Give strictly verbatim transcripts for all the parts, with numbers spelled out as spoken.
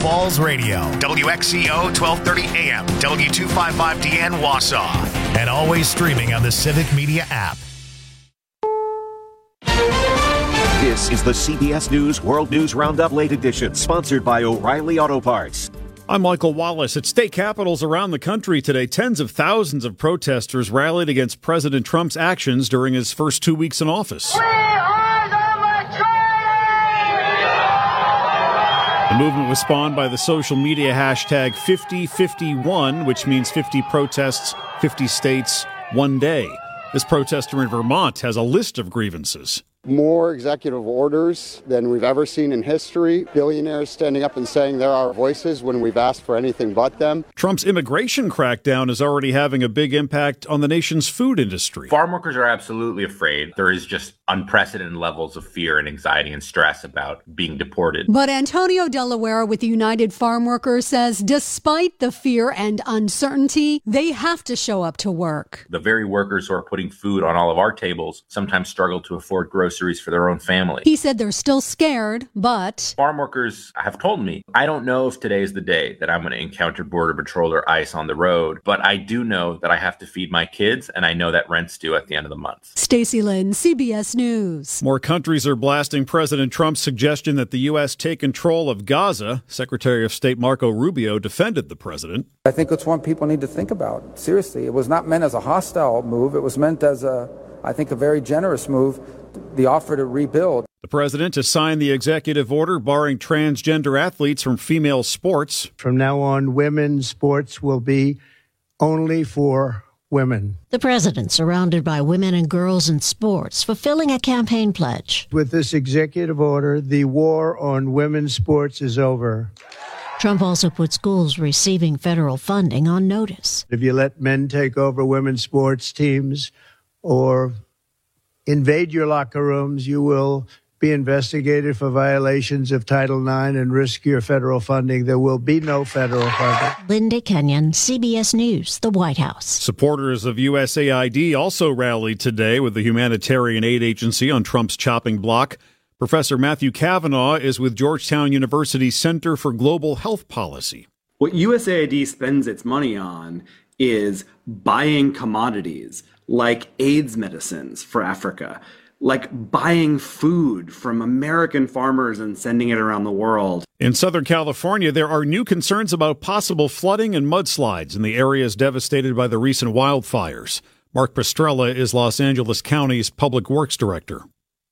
Falls Radio, W X C O twelve thirty A M, W two fifty-five D N Wausau, and always streaming on the Civic Media app. This is the C B S News World News Roundup Late Edition, sponsored by O'Reilly Auto Parts. I'm Michael Wallace. At state capitals around the country today, tens of thousands of protesters rallied against President Trump's actions during his first two weeks in office. We are the majority! The movement was spawned by the social media hashtag fifty fifty-one, which means fifty protests, fifty states, one day. This protester in Vermont has a list of grievances. More executive orders than we've ever seen in history. Billionaires standing up and saying they're our voices when we've asked for anything but them. Trump's immigration crackdown is already having a big impact on the nation's food industry. Farm workers are absolutely afraid. There is just unprecedented levels of fear and anxiety and stress about being deported. But Antonio Delaware with the United Farm Workers says despite the fear and uncertainty, they have to show up to work. The very workers who are putting food on all of our tables sometimes struggle to afford groceries for their own family. He said they're still scared, but farm workers have told me, I don't know if today is the day that I'm going to encounter Border Patrol or ICE on the road, but I do know that I have to feed my kids, and I know that rent's due at the end of the month. Stacey Lynn, C B S News. More countries are blasting President Trump's suggestion that the U S take control of Gaza. Secretary of State Marco Rubio defended the president. I think it's one people need to think about. Seriously, it was not meant as a hostile move. It was meant as a, I think, a very generous move. The offer to rebuild. The president has signed the executive order barring transgender athletes from female sports. From now on, women's sports will be only for women. The president surrounded by women and girls in sports, fulfilling a campaign pledge. With this executive order, the war on women's sports is over. Trump also put schools receiving federal funding on notice. If you let men take over women's sports teams or invade your locker rooms, you will be investigated for violations of Title nine and risk your federal funding. There will be no federal funding. Linda Kenyon, C B S News, the White House. Supporters of U S A I D also rallied today with the humanitarian aid agency on Trump's chopping block. Professor Matthew Kavanaugh is with Georgetown University's Center for Global Health Policy. What U S A I D spends its money on is buying commodities like AIDS medicines for Africa, like buying food from American farmers and sending it around the world. In Southern California, there are new concerns about possible flooding and mudslides in the areas devastated by the recent wildfires. Mark Pastrella is Los Angeles County's Public Works Director.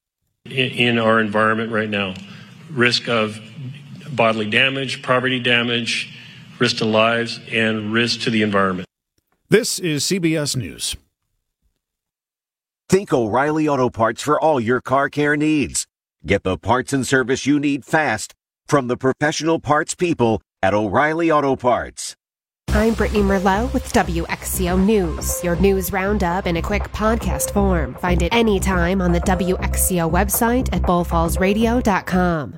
In our environment right now, risk of bodily damage, property damage, risk to lives, and risk to the environment. This is C B S News. Think O'Reilly Auto Parts for all your car care needs. Get the parts and service you need fast from the professional parts people at O'Reilly Auto Parts. I'm Brittany Merlot with W X C O News, your news roundup in a quick podcast form. Find it anytime on the W X C O website at bull falls radio dot com.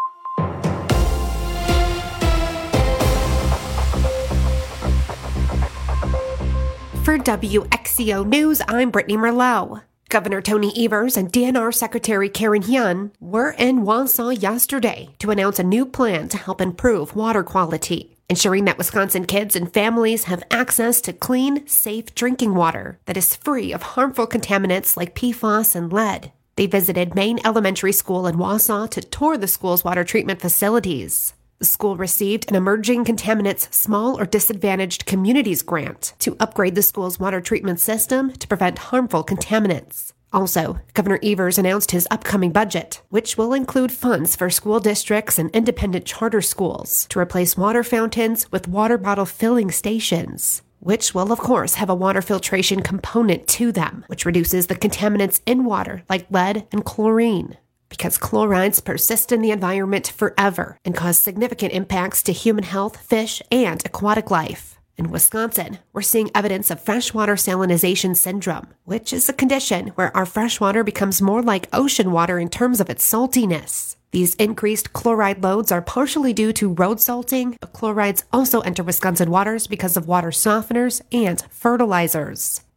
For W X C O News, I'm Brittany Merlot. Governor Tony Evers and D N R Secretary Karen Hyun were in Wausau yesterday to announce a new plan to help improve water quality, ensuring that Wisconsin kids and families have access to clean, safe drinking water that is free of harmful contaminants like P F A S and lead. They visited Maine Elementary School in Wausau to tour the school's water treatment facilities. The school received an Emerging Contaminants Small or Disadvantaged Communities grant to upgrade the school's water treatment system to prevent harmful contaminants. Also, Governor Evers announced his upcoming budget, which will include funds for school districts and independent charter schools to replace water fountains with water bottle filling stations, which will, of course, have a water filtration component to them, which reduces the contaminants in water like lead and chlorine, because chlorides persist in the environment forever and cause significant impacts to human health, fish, and aquatic life. In Wisconsin, we're seeing evidence of freshwater salinization syndrome, which is a condition where our freshwater becomes more like ocean water in terms of its saltiness. These increased chloride loads are partially due to road salting, but chlorides also enter Wisconsin waters because of water softeners and fertilizers.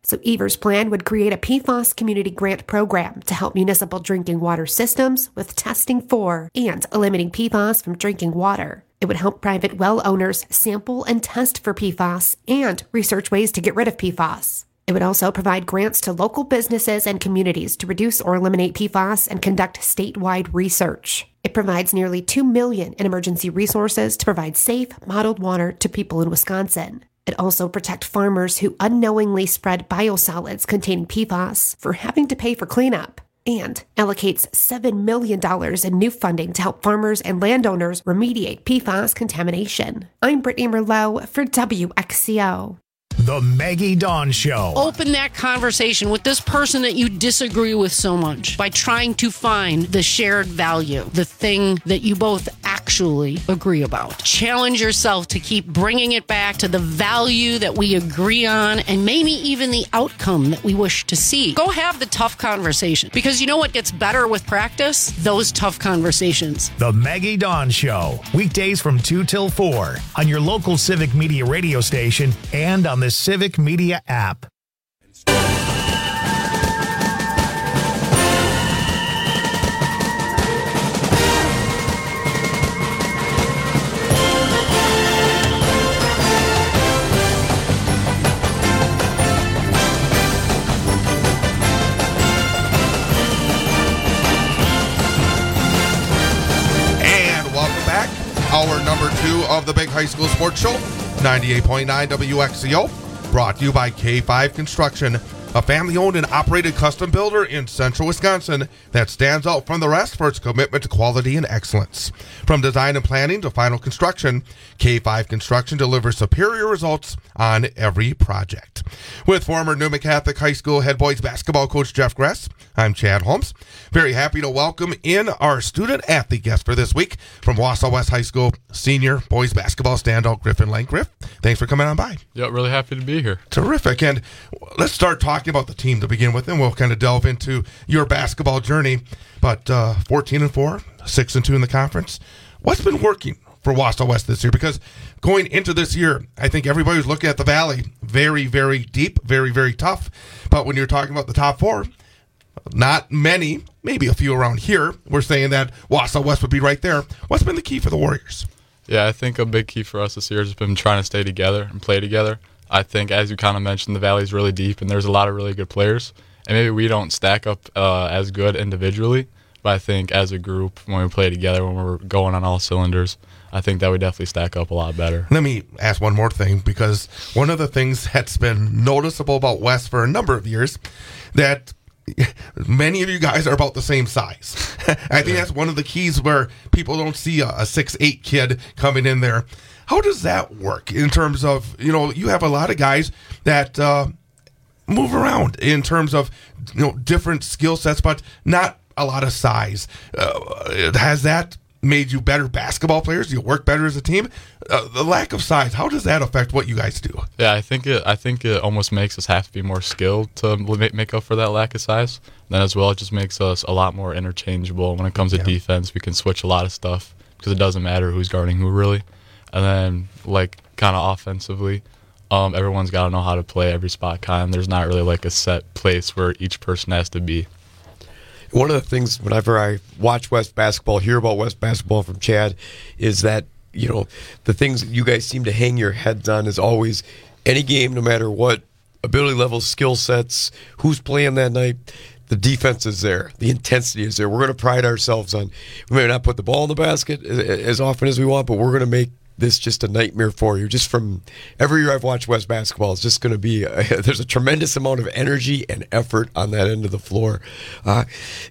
So Evers' plan would create a P FAS community grant program to help municipal drinking water systems with testing for and eliminating P FAS from drinking water. It would help private well owners sample and test for P FAS and research ways to get rid of P FAS. It would also provide grants to local businesses and communities to reduce or eliminate P FAS and conduct statewide research. It provides nearly two million dollars in emergency resources to provide safe, bottled water to people in Wisconsin. It also protects farmers who unknowingly spread biosolids containing P FAS for having to pay for cleanup, and allocates seven million dollars in new funding to help farmers and landowners remediate P FAS contamination. I'm Brittany Merlot for W X C O. The Maggie Dawn Show. Open that conversation with this person that you disagree with so much by trying to find the shared value, the thing that you both actually agree about. Challenge yourself to keep bringing it back to the value that we agree on and maybe even the outcome that we wish to see. Go have the tough conversation, because you know what gets better with practice? Those tough conversations. The Maggie Dawn Show. Weekdays from two till four on your local Civic Media radio station and on the Civic Media app. Hour number two of the Big High School Sports Show, ninety-eight point nine W X C O, brought to you by K five Construction, a family-owned and operated custom builder in central Wisconsin that stands out from the rest for its commitment to quality and excellence. From design and planning to final construction, K five Construction delivers superior results on every project. With former Newman Catholic High School head boys basketball coach Jeff Gress, I'm Chad Holmes. Very happy to welcome in our student-athlete guest for this week from Wausau West High School, senior boys basketball standout Griffin Landgraf. Thanks for coming on by. Yeah, really happy to be here. Terrific. And let's start talking about the team to begin with, and we'll kind of delve into your basketball journey. But uh, fourteen and four, six and two in the conference. What's been working for Wausau West this year? Because going into this year, I think everybody was looking at the Valley very, very deep, very, very tough. But when you're talking about the top four, not many, maybe a few around here, were saying that Wausau West would be right there. What's been the key for the Warriors? Yeah, I think a big key for us this year has been trying to stay together and play together. I think, as you kind of mentioned, the Valley's really deep, and there's a lot of really good players. And maybe we don't stack up uh, as good individually, but I think as a group, when we play together, when we're going on all cylinders, I think that we definitely stack up a lot better. Let me ask one more thing, because one of the things that's been noticeable about West for a number of years, that many of you guys are about the same size. I think yeah. that's one of the keys where people don't see a, a six eight kid coming in there. How does that work in terms of, you know, you have a lot of guys that uh, move around in terms of, you know, different skill sets, but not a lot of size. Uh, has that made you better basketball players? Do you work better as a team? Uh, the lack of size, how does that affect what you guys do? Yeah, I think it. I think it almost makes us have to be more skilled to make up for that lack of size. Then as well, it just makes us a lot more interchangeable when it comes to yeah. defense. We can switch a lot of stuff because it doesn't matter who's guarding who really. And then, like, kind of offensively, um, everyone's got to know how to play every spot. Kind of, there's not really like a set place where each person has to be. One of the things, whenever I watch West basketball, hear about West basketball from Chad, is that, you know, the things that you guys seem to hang your heads on is always any game, no matter what ability level, skill sets, who's playing that night, the defense is there. The intensity is there. We're going to pride ourselves on, we may not put the ball in the basket as often as we want, but we're going to make this just a nightmare for you. Just from every year I've watched West basketball, it's just going to be a, there's a tremendous amount of energy and effort on that end of the floor. Uh,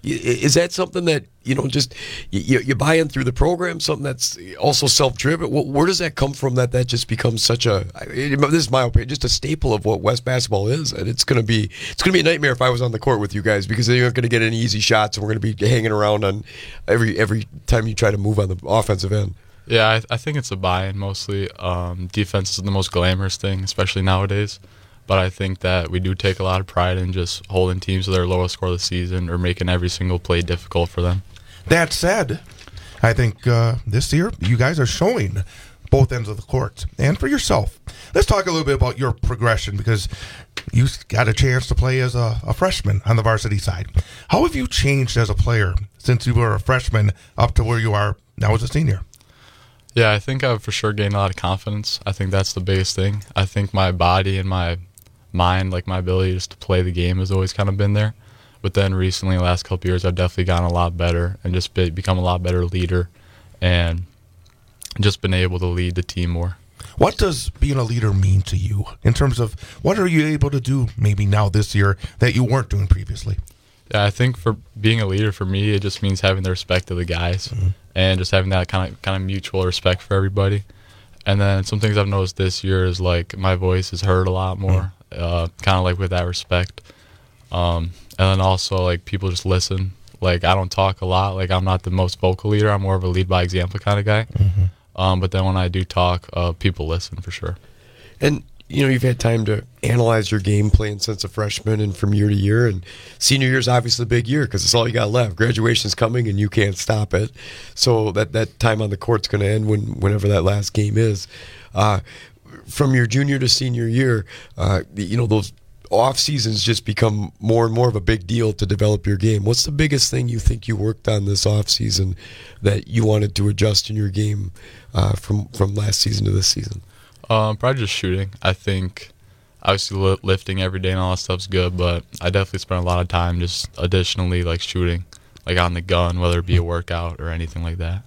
is that something that, you know, just you, you buy in through the program, something that's also self-driven? Where does that come from that that just becomes such a, this is my opinion, just a staple of what West basketball is? And it's going to be it's going to be a nightmare if I was on the court with you guys, because you're not going to get any easy shots, and we're going to be hanging around on every every time you try to move on the offensive end. Yeah, I, I think it's a buy-in mostly. Um, defense is the most glamorous thing, especially nowadays. But I think that we do take a lot of pride in just holding teams to their lowest score of the season or making every single play difficult for them. That said, I think uh, this year you guys are showing both ends of the court. And for yourself, let's talk a little bit about your progression, because you got a chance to play as a, a freshman on the varsity side. How have you changed as a player since you were a freshman up to where you are now as a senior? Yeah, I think I've for sure gained a lot of confidence. I think that's the biggest thing. I think my body and my mind, like my ability just to play the game, has always kind of been there. But then recently, the last couple of years, I've definitely gotten a lot better and just be, become a lot better leader and just been able to lead the team more. What does being a leader mean to you in terms of what are you able to do maybe now this year that you weren't doing previously? Yeah, I think for being a leader for me, it just means having the respect of the guys mm-hmm. and just having that kind of kind of mutual respect for everybody. And then some things I've noticed this year is like my voice is heard a lot more, mm-hmm. uh, kind of like with that respect. Um, and then also like people just listen. Like I don't talk a lot. Like I'm not the most vocal leader. I'm more of a lead by example kind of guy. Mm-hmm. Um, but then when I do talk, uh, people listen for sure. And, you know, you've had time to analyze your game playing since a freshman and from year to year. And senior year is obviously a big year because it's all you got left. Graduation's coming and you can't stop it. So that, that time on the court's going to end when whenever that last game is. Uh, from your junior to senior year, uh, you know, those off seasons just become more and more of a big deal to develop your game. What's the biggest thing you think you worked on this off season that you wanted to adjust in your game uh, from from last season to this season? Um, probably just shooting. I think obviously li- lifting every day and all that stuff's good, but I definitely spent a lot of time just additionally like shooting, like on the gun, whether it be a workout or anything like that.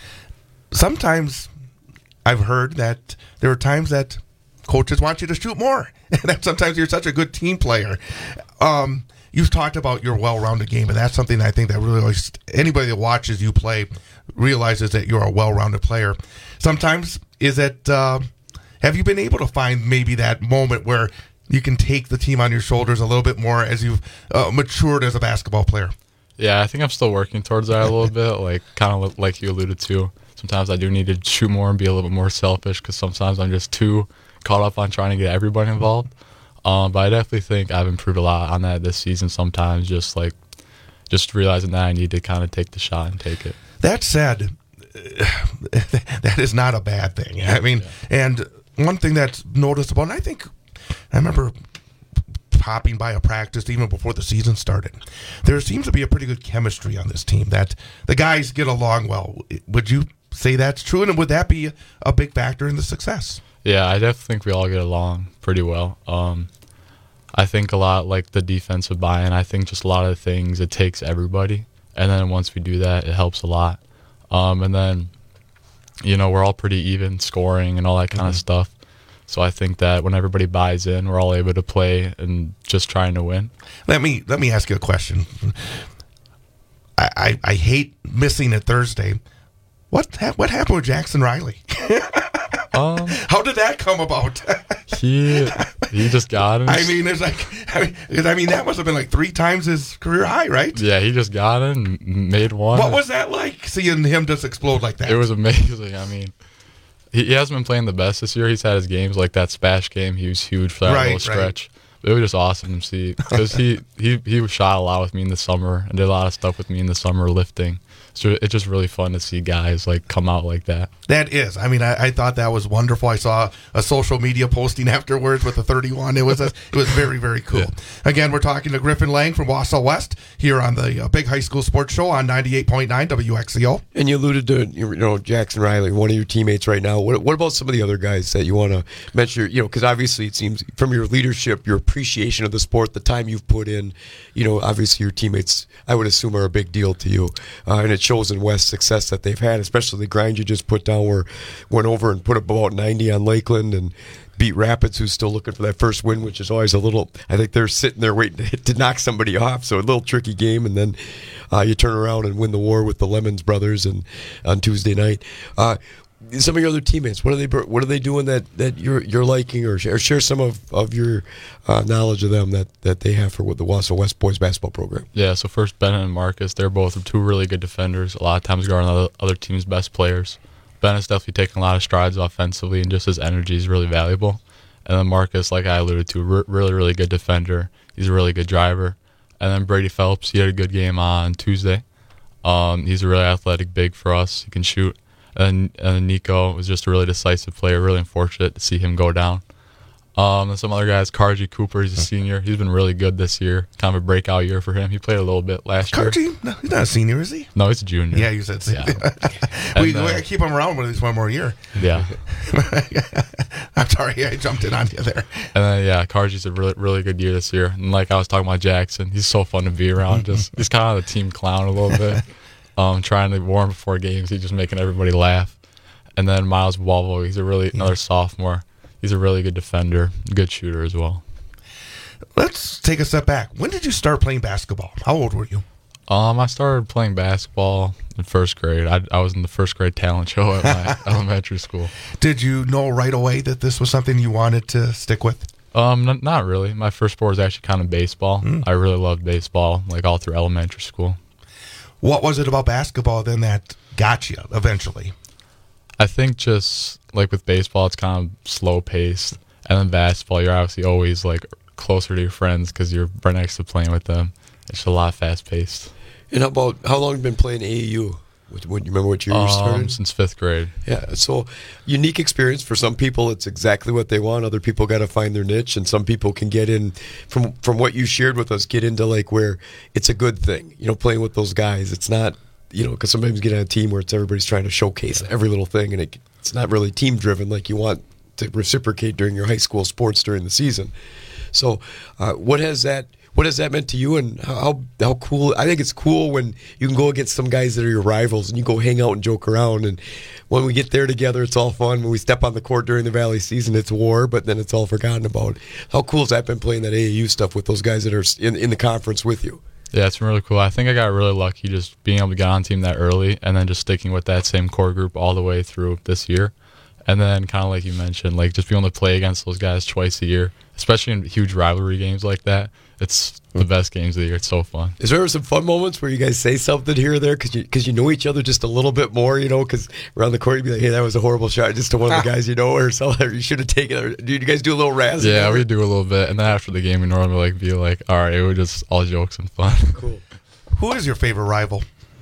Sometimes I've heard that there are times that coaches want you to shoot more. That sometimes you're such a good team player. Um, you've talked about your well-rounded game, and that's something I think that really anybody that watches you play realizes that you're a well-rounded player. Sometimes is it uh, have you been able to find maybe that moment where you can take the team on your shoulders a little bit more as you've uh, matured as a basketball player? Yeah, I think I'm still working towards that a little bit, like kind of like you alluded to. Sometimes I do need to shoot more and be a little bit more selfish because sometimes I'm just too caught up on trying to get everybody involved. Um, but I definitely think I've improved a lot on that this season sometimes, just like just realizing that I need to kind of take the shot and take it. That said, that is not a bad thing. I mean, yeah. And one thing that's noticeable, and I think I remember popping by a practice even before the season started, there seems to be a pretty good chemistry on this team, that the guys get along well. Would you say that's true, and would that be a big factor in the success? Yeah, I definitely think we all get along pretty well. Um, I think a lot like the defensive buy-in. I think just a lot of things, it takes everybody. And then once we do that, it helps a lot. Um, and then, you know, we're all pretty even scoring and all that kind mm-hmm. of stuff. So I think that when everybody buys in, we're all able to play and just trying to win. Let me let me ask you a question. I, I, I hate missing it Thursday. What ha- what happened with Jackson Riley? Um, How did that come about? he he just got it. I mean, it's like I mean, I mean, that must have been like three times his career high, right? Yeah, he just got it and made one. What was that like, seeing him just explode like that? It was amazing. I mean, he, he hasn't been playing the best this year. He's had his games like that Spash game. He was huge for that right, little stretch. Right. It was just awesome to see because he, he, he shot a lot with me in the summer and did a lot of stuff with me in the summer lifting. So it's just really fun to see guys like come out like that. That is. I mean, I, I thought that was wonderful. I saw a social media posting afterwards with the thirty-one. It was a, it was very, very cool. Yeah. Again, we're talking to Griffin Lang from Wausau West here on the uh, Big High School Sports Show on ninety-eight point nine W X C O. And you alluded to, you know, Jackson Riley, one of your teammates right now. What, what about some of the other guys that you want to mention? You know, because obviously it seems from your leadership, your appreciation of the sport, the time you've put in, you know, obviously your teammates, I would assume, are a big deal to you. Uh, and it shows in West success that they've had, especially the grind you just put down where went over and put up about ninety on Lakeland and beat Rapids, who's still looking for that first win, which is always a little, I think they're sitting there waiting to, to knock somebody off, so a little tricky game, and then uh, you turn around and win the war with the Lemons brothers and on Tuesday night. Uh, some of your other teammates, what are they what are they doing that, that you're you're liking, or share, or share some of, of your uh, knowledge of them that, that they have for the Wausau West boys basketball program? Yeah, so first Bennett and Marcus, they're both two really good defenders, a lot of times guarding other, other teams' best players. Bennett's definitely taking a lot of strides offensively, and just his energy is really valuable. And then Marcus, like I alluded to, re- really, really good defender. He's a really good driver. And then Brady Phelps, he had a good game on Tuesday. Um, he's a really athletic big for us. He can shoot. And, and Nico was just a really decisive player, really unfortunate to see him go down. Um, and some other guys, Karji Cooper, he's a senior. He's been really good this year. Kind of a breakout year for him. He played a little bit last Karji? year. No, he's not a senior, is he? No, he's a junior. Yeah, you said senior. Yeah. we, And, uh, we gotta keep him around at least one more year. Yeah. I'm sorry, I jumped in on you there. And then, yeah, Karji's a really, really good year this year. And like I was talking about Jackson, he's so fun to be around. Just He's kind of the team clown a little bit. Um, trying to warm before games. He's just making everybody laugh. And then Miles Volvo, he's a really, another sophomore. He's a really good defender, good shooter as well. Let's take a step back. When did you start playing basketball? How old were you? Um, I started playing basketball in first grade. I, I was in the first grade talent show at my elementary school. Did you know right away that this was something you wanted to stick with? Um, n- not really. My first sport was actually kind of baseball. Mm. I really loved baseball, like all through elementary school. What was it about basketball then that got you eventually? I think just like with baseball, it's kind of slow paced, and then basketball, you're obviously always like closer to your friends because you're right next to playing with them. It's just a lot fast paced. And how about how long have you been playing A A U? What, what, you remember what year you um, started? Since fifth grade. Yeah, so unique experience. For some people, it's exactly what they want. Other people got to find their niche, and some people can get in from from what you shared with us. Get into like where it's a good thing. You know, playing with those guys. It's not. You know, because sometimes you get on a team where it's everybody's trying to showcase every little thing, and it, it's not really team driven like you want to reciprocate during your high school sports during the season. So, uh, what has that what has that meant to you, and how how cool? I think it's cool when you can go against some guys that are your rivals, and you go hang out and joke around. And when we get there together, it's all fun. When we step on the court during the Valley season, it's war, but then it's all forgotten about. How cool has that been playing that A A U stuff with those guys that are in in the conference with you? Yeah, it's been really cool. I think I got really lucky just being able to get on team that early and then just sticking with that same core group all the way through this year. And then kind of like you mentioned, like just being able to play against those guys twice a year, especially in huge rivalry games like that. It's the best games of the year. It's so fun. Is there some fun moments where you guys say something here or there because you, cause you know each other just a little bit more, you know, because around the court you'd be like, hey, that was a horrible shot just to one of the guys you know, or something, or you should have taken it. Or, do you guys do a little razz? Yeah, we do a little bit. And then after the game, we normally like be like, all right, it was just all jokes and fun. Cool. Who is your favorite rival?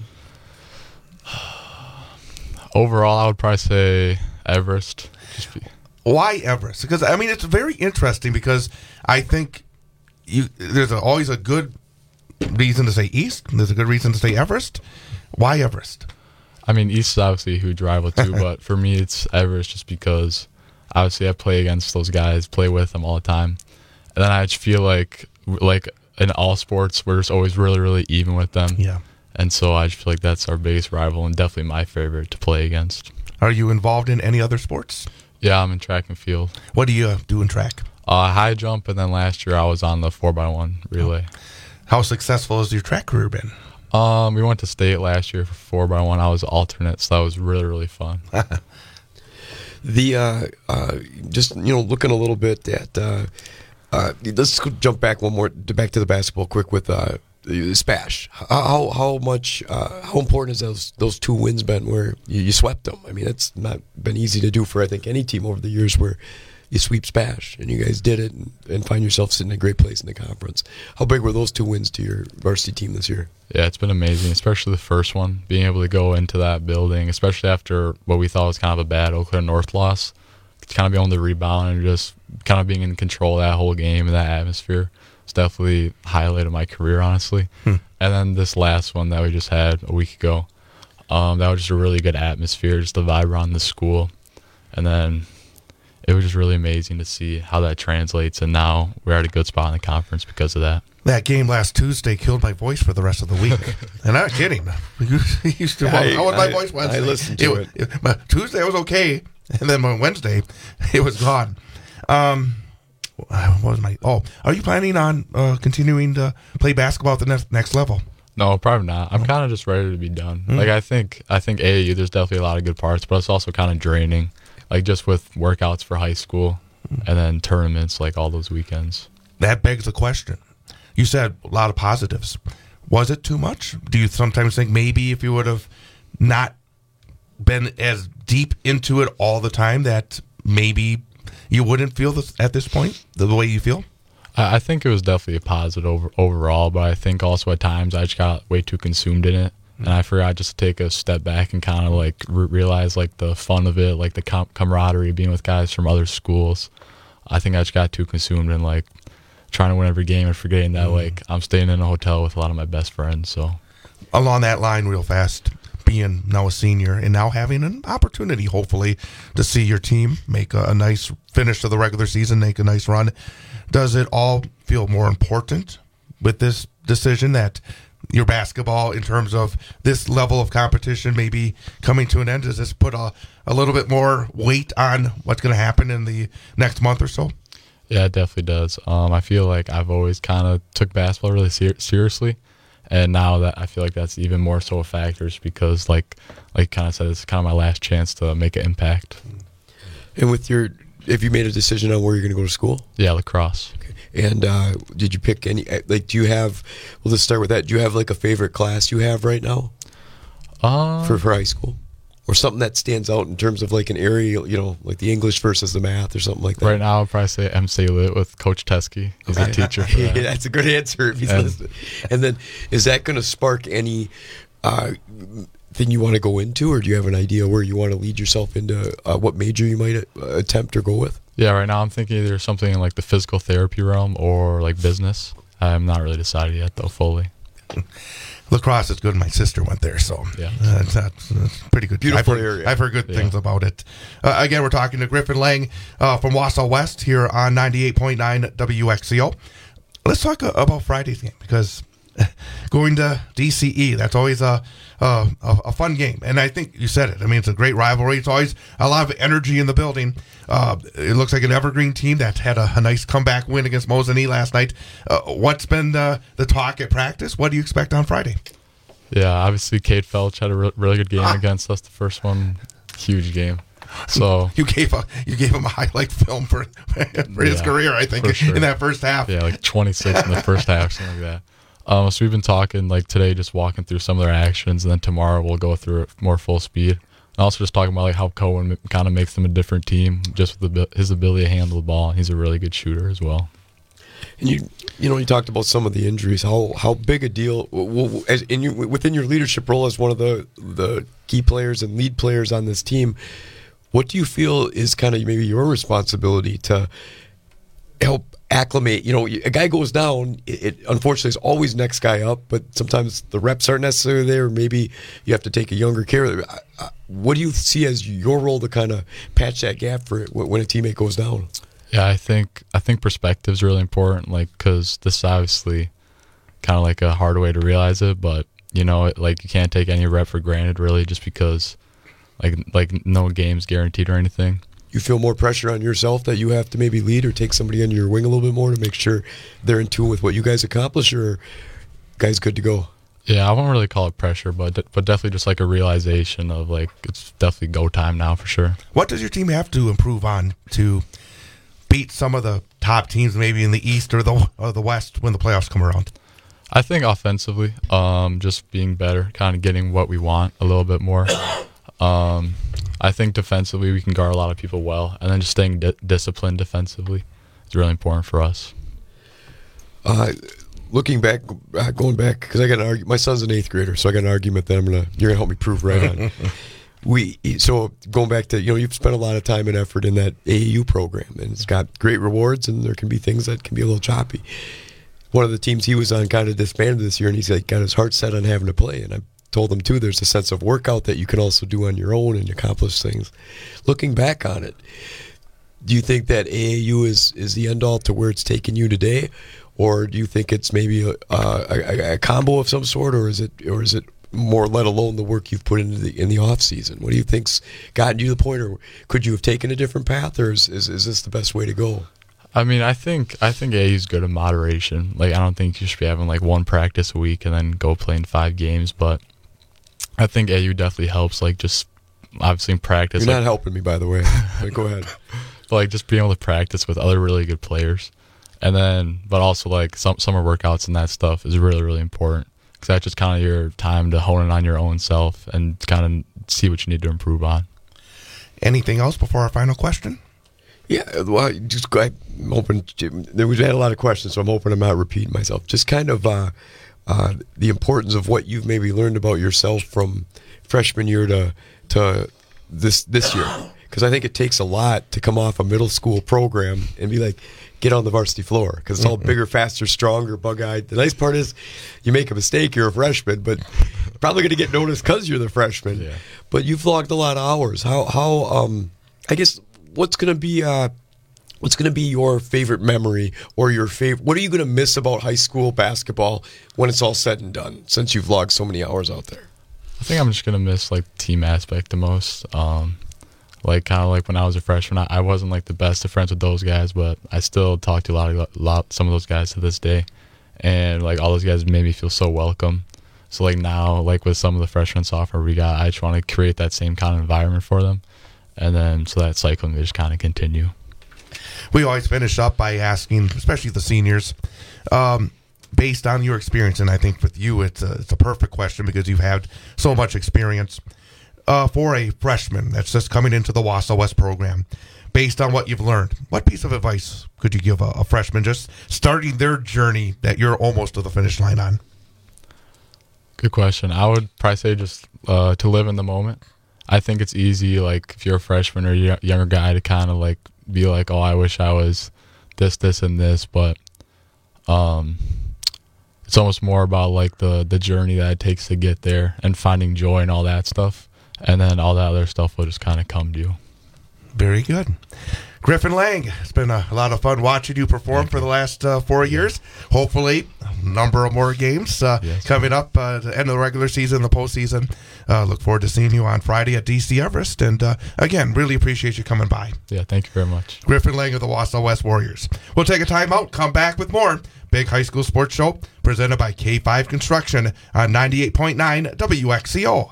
Overall, I would probably say Everest. Just be- Why Everest? Because, I mean, it's very interesting because I think you there's a, always a good reason to say East. And there's a good reason to say Everest. Why Everest? I mean, East is obviously a huge rival too, but for me, it's Everest just because obviously I play against those guys, play with them all the time. And then I just feel like, like in all sports, we're just always really, really even with them. Yeah. And so I just feel like that's our biggest rival and definitely my favorite to play against. Are you involved in any other sports? Yeah, I'm in track and field. What do you uh, do in track? Uh, high jump, and then last year I was on the four by one relay. How successful has your track career been? Um, we went to state last year for four by one. I was alternate, so that was really, really fun. the uh, uh, just you know looking a little bit at uh, uh, let's jump back one more back to the basketball quick with uh, Spash. How how much uh, how important has those those two wins been where you, you swept them? I mean, it's not been easy to do for I think any team over the years where you sweep Spash, and you guys did it and, and find yourself sitting in a great place in the conference. How big were those two wins to your varsity team this year? Yeah, it's been amazing, especially the first one, being able to go into that building, especially after what we thought was kind of a bad Eau Claire North loss, kind of being able to rebound and just kind of being in control of that whole game and that atmosphere. It's definitely a highlight of my career, honestly. Hmm. And then this last one that we just had a week ago, um, that was just a really good atmosphere, just the vibe around the school. And then it was just really amazing to see how that translates, and now we're at a good spot in the conference because of that. That game last Tuesday killed my voice for the rest of the week. And I'm not kidding. You used to, I, how was my I, voice Wednesday? I listened to it. it. it Tuesday I was okay, and then on Wednesday it was gone. Um, what was my? Oh, are you planning on uh, continuing to play basketball at the next next level? No, probably not. I'm kind of just ready to be done. Mm. Like I think, I think A A U, there's definitely a lot of good parts, but it's also kind of draining. Like just with workouts for high school and then tournaments, like all those weekends. That begs the question. You said a lot of positives. Was it too much? Do you sometimes think maybe if you would have not been as deep into it all the time that maybe you wouldn't feel this at this point, the way you feel? I, I think it was definitely a positive over, overall, but I think also at times I just got way too consumed in it. And I forgot just to take a step back and kind of like re- realize like the fun of it, like the com- camaraderie, being with guys from other schools. I think I just got too consumed in like trying to win every game and forgetting that mm. like I'm staying in a hotel with a lot of my best friends. So along that line, real fast, being now a senior and now having an opportunity, hopefully, to see your team make a, a nice finish to the regular season, make a nice run. Does it all feel more important with this decision that your basketball, in terms of this level of competition, maybe coming to an end? Does this put a, a little bit more weight on what's going to happen in the next month or so? Yeah, it definitely does. Um, I feel like I've always kind of took basketball really ser- seriously. And now that I feel like that's even more so a factor, because like like kind of said, it's kind of my last chance to make an impact. And with your, have you made a decision on where you're going to go to school? Yeah, lacrosse. Okay. And uh, did you pick any, like, do you have, well, let's start with that. Do you have like a favorite class you have right now uh, for, for high school? Or something that stands out in terms of like an area, you know, like the English versus the math or something like that? Right now, I'll probably say M C Lit with Coach Teskey. He's a teacher for that. Yeah, that's a good answer if he's and, listening. And then, is that going to spark any uh, thing you want to go into, or do you have an idea where you want to lead yourself into, uh, what major you might uh, attempt or go with? Yeah, right now I'm thinking either something in like the physical therapy realm or like business. I'm not really decided yet, though, fully. Lacrosse is good. My sister went there, so yeah, uh, it's, it's, it's pretty good. Beautiful I've heard, area. I've heard good yeah. things about it. Uh, again, we're talking to Griffin Lang uh, from Wausau West here on ninety-eight point nine W X C O. Let's talk uh, about Friday's game, because going to D C E, that's always a, a a fun game. And I think you said it. I mean, it's a great rivalry. It's always a lot of energy in the building. Uh, it looks like an evergreen team that had a, a nice comeback win against Mosinee last night. Uh, what's been the, the talk at practice? What do you expect on Friday? Yeah, obviously Cade Felch had a re- really good game ah. against us. The first one, huge game. So you gave a you gave him a highlight film for for his yeah, career, I think, sure. in that first half. Yeah, like twenty-six in the first half, something like that. Um, so we've been talking like today, just walking through some of their actions, and then tomorrow we'll go through it more full speed. And also just talking about like how Cohen kind of makes them a different team, just with the, his ability to handle the ball. He's a really good shooter as well. And you, you know, you talked about some of the injuries. How how big a deal as in your, within your leadership role as one of the the key players and lead players on this team? What do you feel is kind of maybe your responsibility to help acclimate? You know, a guy goes down, it, it unfortunately is always next guy up, but sometimes the reps aren't necessarily there. Maybe you have to take a younger care. What do you see as your role to kind of patch that gap for it when a teammate goes down? Yeah, I think I think perspective is really important, like, because this is obviously kind of like a hard way to realize it, but, you know, it, like, you can't take any rep for granted, really, just because, like, like no game's guaranteed or anything. You feel more pressure on yourself that you have to maybe lead or take somebody under your wing a little bit more to make sure they're in tune with what you guys accomplish, or guys good to go? Yeah, I won't really call it pressure, but but definitely just like a realization of, like, it's definitely go time now for sure. What does your team have to improve on to beat some of the top teams maybe in the East or the or the West when the playoffs come around? I think offensively, um, just being better, kind of getting what we want a little bit more. Um, I think defensively we can guard a lot of people well, and then just staying di- disciplined defensively is really important for us. Uh, looking back, uh, going back, because I got an argument. My son's an eighth grader, so I got an argument that I'm gonna you're gonna help me prove right on. We so going back to, you know, you've spent a lot of time and effort in that A A U program, and it's got great rewards, and there can be things that can be a little choppy. One of the teams he was on kind of disbanded this year, and he's like got his heart set on having to play. And I told him too, there's a sense of workout that you can also do on your own and accomplish things. Looking back on it, do you think that A A U is is the end all to where it's taken you today, or do you think it's maybe a, a, a combo of some sort, or is it or is it more, let alone the work you've put into the in the off season? What do you think's gotten you to the point, or could you have taken a different path, or is is, is this the best way to go? I mean, I think I think A A U's good in moderation. Like, I don't think you should be having like one practice a week and then go play in five games, but I think A A U definitely helps. Like, just obviously in practice. You're like, not helping me, by the way. Go ahead. But like just being able to practice with other really good players, and then but also like some summer workouts and that stuff is really really important. Because that's just kind of your time to hone in on your own self and kind of see what you need to improve on. Anything else before our final question? Yeah, well, just I'm hoping to, we've had a lot of questions, so I'm hoping I'm not repeating myself. Just kind of uh, uh, the importance of what you've maybe learned about yourself from freshman year to to this this year. because I think it takes a lot to come off a middle school program and be like, get on the varsity floor, because it's all mm-hmm. bigger, faster, stronger, bug-eyed. The nice part is you make a mistake, you're a freshman, but probably going to get noticed because you're the freshman. Yeah. But you've logged a lot of hours. How, how um, I guess, what's going to be uh, what's going to be your favorite memory or your favorite, what are you going to miss about high school basketball when it's all said and done, since you've logged so many hours out there? I think I'm just going to miss, like, the team aspect the most. Um Like, kind of like when I was a freshman, I, I wasn't, like, the best of friends with those guys, but I still talk to a lot, of, lot some of those guys to this day. And, like, all those guys made me feel so welcome. So, like, now, like, with some of the freshmen and sophomore we got, I just want to create that same kind of environment for them. And then so that cycle can just kind of continue. We always finish up by asking, especially the seniors, um, based on your experience, and I think with you it's a, it's a perfect question because you've had so much experience. Uh, for a freshman that's just coming into the Wausau West program, based on what you've learned, what piece of advice could you give a, a freshman just starting their journey that you're almost to the finish line on? Good question. I would probably say just uh, to live in the moment. I think it's easy, like, if you're a freshman or a younger guy, to kind of, like, be like, oh, I wish I was this, this, and this, but um, it's almost more about, like, the, the journey that it takes to get there and finding joy and all that stuff. And then all that other stuff will just kind of come to you. Very good. Griffin Lang, it's been a, a lot of fun watching you perform Thank for you. the last uh, four years. Hopefully, a number of more games uh, yes. coming up uh, at the end of the regular season, the postseason. Uh, look forward to seeing you on Friday at D C Everest. And uh, again, really appreciate you coming by. Yeah, thank you very much. Griffin Lang of the Wausau West Warriors. We'll take a timeout, come back with more Big High School Sports Show presented by K five Construction on ninety-eight point nine W X C O.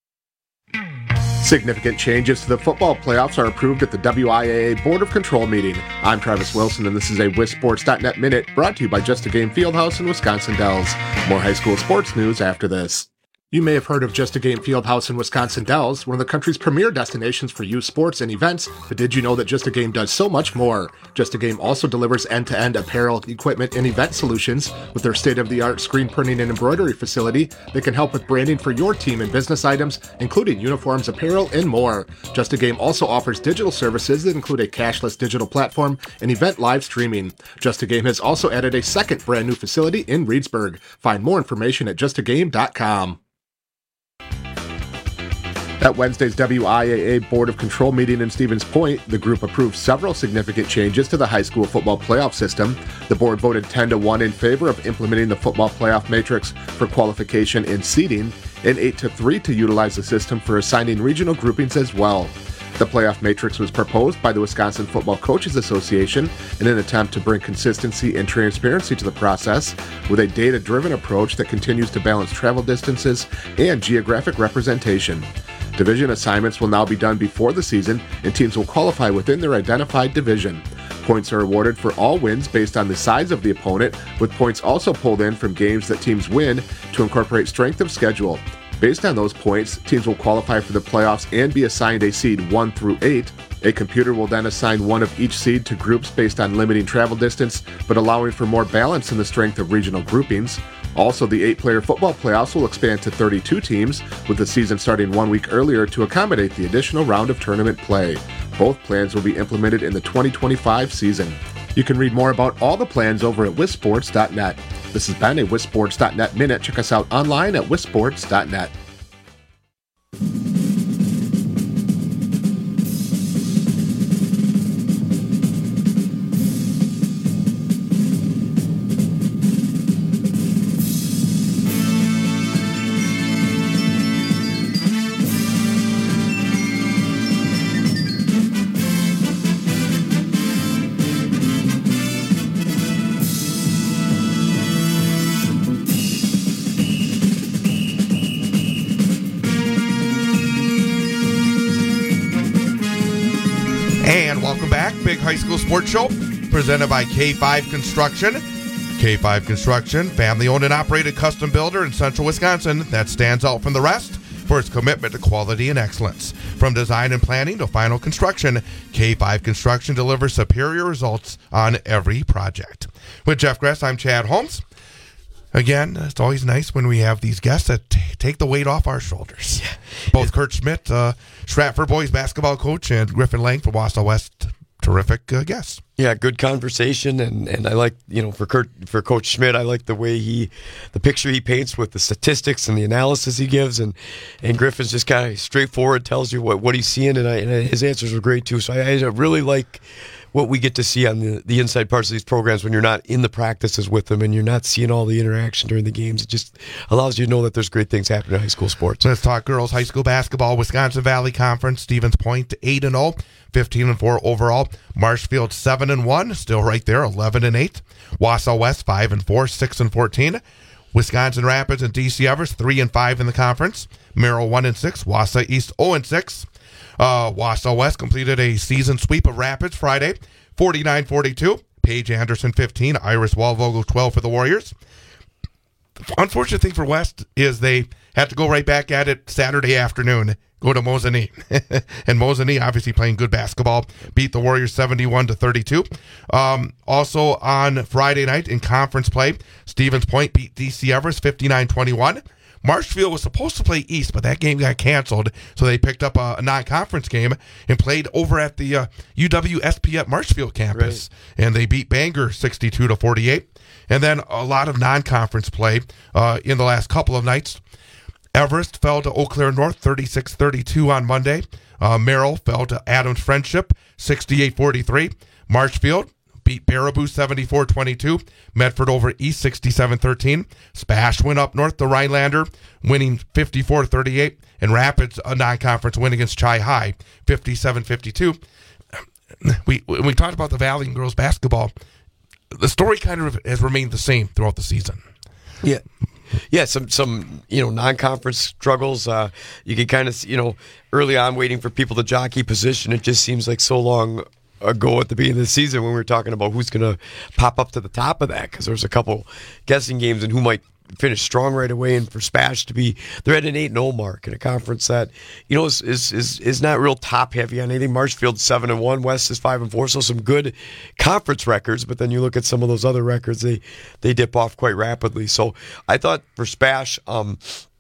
Significant changes to the football playoffs are approved at the W I A A Board of Control meeting. I'm Travis Wilson, and this is a Wis Sports dot net Minute brought to you by Just a Game Fieldhouse in Wisconsin Dells. More high school sports news after this. You may have heard of Just a Game Fieldhouse in Wisconsin Dells, one of the country's premier destinations for youth sports and events, but did you know that Just a Game does so much more? Just a Game also delivers end-to-end apparel, equipment, and event solutions with their state-of-the-art screen printing and embroidery facility that can help with branding for your team and business items, including uniforms, apparel, and more. Just a Game also offers digital services that include a cashless digital platform and event live streaming. Just a Game has also added a second brand new facility in Reedsburg. Find more information at just a game dot com. At Wednesday's W I A A Board of Control meeting in Stevens Point, the group approved several significant changes to the high school football playoff system. The board voted ten to one in favor of implementing the football playoff matrix for qualification and seeding, and eight to three to utilize the system for assigning regional groupings as well. The playoff matrix was proposed by the Wisconsin Football Coaches Association in an attempt to bring consistency and transparency to the process with a data-driven approach that continues to balance travel distances and geographic representation. Division assignments will now be done before the season, and teams will qualify within their identified division. Points are awarded for all wins based on the size of the opponent, with points also pulled in from games that teams win to incorporate strength of schedule. Based on those points, teams will qualify for the playoffs and be assigned a seed one through eight. A computer will then assign one of each seed to groups based on limiting travel distance, but allowing for more balance in the strength of regional groupings. Also, the eight-player football playoffs will expand to thirty-two teams, with the season starting one week earlier to accommodate the additional round of tournament play. Both plans will be implemented in the twenty twenty-five season. You can read more about all the plans over at Wis Sports dot net. This has been a Wis Sports dot net Minute. Check us out online at Wis Sports dot net. Big High School Sports Show presented by K five Construction. K five Construction, family-owned and operated custom builder in central Wisconsin that stands out from the rest for its commitment to quality and excellence. From design and planning to final construction, K five Construction delivers superior results on every project. With Jeff Gress, I'm Chad Holmes. Again, it's always nice when we have these guests that t- take the weight off our shoulders. Yeah. Both Kurt Schmidt, uh, Stratford boys basketball coach, and Griffin Lang from Wausau West, terrific uh, guests. Yeah, good conversation, and, and I like, you know, for Kurt, for Coach Schmidt, I like the way he, the picture he paints with the statistics and the analysis he gives, and and Griffin's just kind of straightforward, tells you what, what he's seeing, and, I, and his answers were great too. So I, I really like what we get to see on the, the inside parts of these programs when you're not in the practices with them and you're not seeing all the interaction during the games. It just allows you to know that there's great things happening in high school sports. Let's talk girls high school basketball. Wisconsin Valley Conference, Stevens Point eight and oh, fifteen and four overall. Marshfield seven and one, still right there, eleven and eight. Wausau West five and four, six and fourteen. Wisconsin Rapids and D C Evers three and five in the conference. Merrill one and six. Wausau East zero and six. Uh, Wausau West completed a season sweep of Rapids Friday, forty-nine forty-two. Paige Anderson fifteen, Iris Walvogel twelve for the Warriors. The unfortunate thing for West is they had to go right back at it Saturday afternoon, go to Mosinee. And Mosinee, obviously playing good basketball, beat the Warriors seventy-one to thirty-two. Um, also on Friday night in conference play, Stevens Point beat D C Evers fifty-nine twenty-one. Marshfield was supposed to play East, but that game got canceled, so they picked up a, a non-conference game and played over at the uh, U W S P at Marshfield campus, right. And they beat Bangor sixty-two to forty-eight. And then a lot of non-conference play uh, in the last couple of nights. Everest fell to Eau Claire North thirty-six thirty-two on Monday. Uh, Merrill fell to Adams Friendship sixty-eight forty-three. Marshfield beat Baraboo seventy-four twenty-two. Medford over East sixty-seven thirteen. Spash went up north to Rhinelander, winning fifty-four thirty-eight. And Rapids, a non-conference win against Chi High, fifty-seven fifty-two. We, when we talked about the Valley and girls basketball, the story kind of has remained the same throughout the season. Yeah. Yeah, some, some you know, non-conference struggles. Uh, you can kind of, you know, early on waiting for people to jockey position. It just seems like so long ago at the beginning of the season when we were talking about who's going to pop up to the top of that, because there was a couple guessing games and who might finish strong right away. And for Spash to be, they're at an eight and oh mark in a conference that, you know, is is is, is not real top heavy on anything. Marshfield's seven and one, West is five and four, so some good conference records. But then you look at some of those other records, they they dip off quite rapidly. So I thought for Spash, um,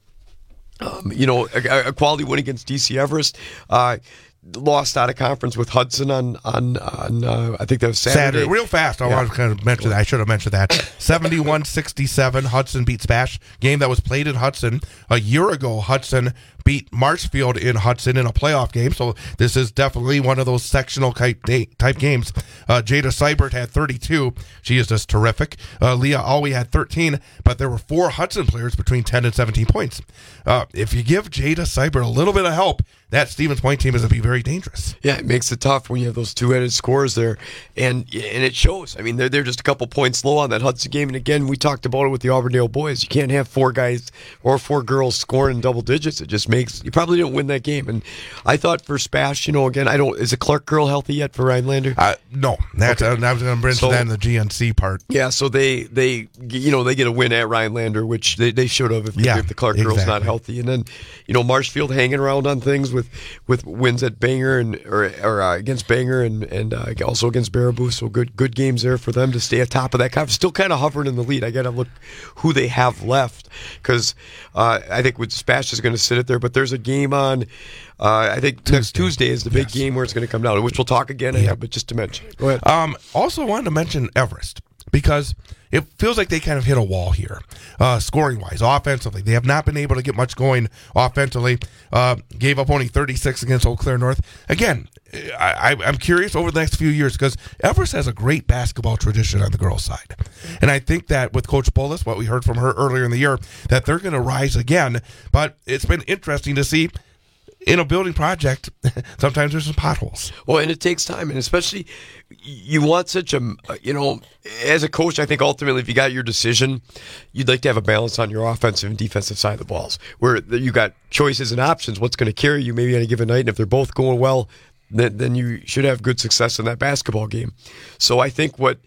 um, you know, a, a quality win against D C Everest. Uh, Lost out of conference with Hudson on on, on uh, I think that was Saturday. Saturday. Real fast, I yeah. want to kind of mention that. I should have mentioned that. seventy-one sixty-seven, Hudson beat Spash. Game that was played in Hudson. A year ago, Hudson beat Marshfield in Hudson in a playoff game, so this is definitely one of those sectional type, type games. Uh, Jada Seibert had thirty-two. She is just terrific. Uh, Leah Alway had thirteen, but there were four Hudson players between ten and seventeen points. Uh, if you give Jada Seibert a little bit of help, that Stevens Point team is going to be very dangerous. Yeah, it makes it tough when you have those two-headed scores there, and and it shows. I mean, they're, they're just a couple points low on that Hudson game, and again, we talked about it with the Auburndale boys. You can't have four guys or four girls scoring in double digits. It just makes, you probably didn't win that game. And I thought for Spash, you know, again, I don't, is a Clark girl healthy yet for Rhinelander? Uh, no, that's, okay. uh, I was going to bring so, that in the G N C part. Yeah, so they, they, you know, they get a win at Rhinelander, which they, they should have if, yeah, if the Clark exactly. girl's not healthy. And then, you know, Marshfield hanging around on things with, with wins at Bangor and or, or uh, against Bangor and and uh, also against Baraboo. So good good games there for them to stay atop of that conference. Still kind of hovering in the lead. I got to look who they have left because uh, I think with Spash is going to sit it there. But there's a game on. Uh, I think Tuesday. next Tuesday is the big yes. game where it's going to come down, which we'll talk again. Yep. But just to mention, go ahead. Um, also wanted to mention Everest because it feels like they kind of hit a wall here, uh, scoring-wise, offensively. They have not been able to get much going offensively. Uh, gave up only thirty-six against Eau Claire North. Again, I, I'm curious over the next few years because Everest has a great basketball tradition on the girls' side. And I think that with Coach Bullis, what we heard from her earlier in the year, that they're going to rise again. But it's been interesting to see in a building project, sometimes there's some potholes. Well, and it takes time, and especially you want such a, you know, as a coach, I think ultimately if you got your decision, you'd like to have a balance on your offensive and defensive side of the balls, where you got choices and options, what's going to carry you maybe on a given night, and if they're both going well, then, then you should have good success in that basketball game. So I think what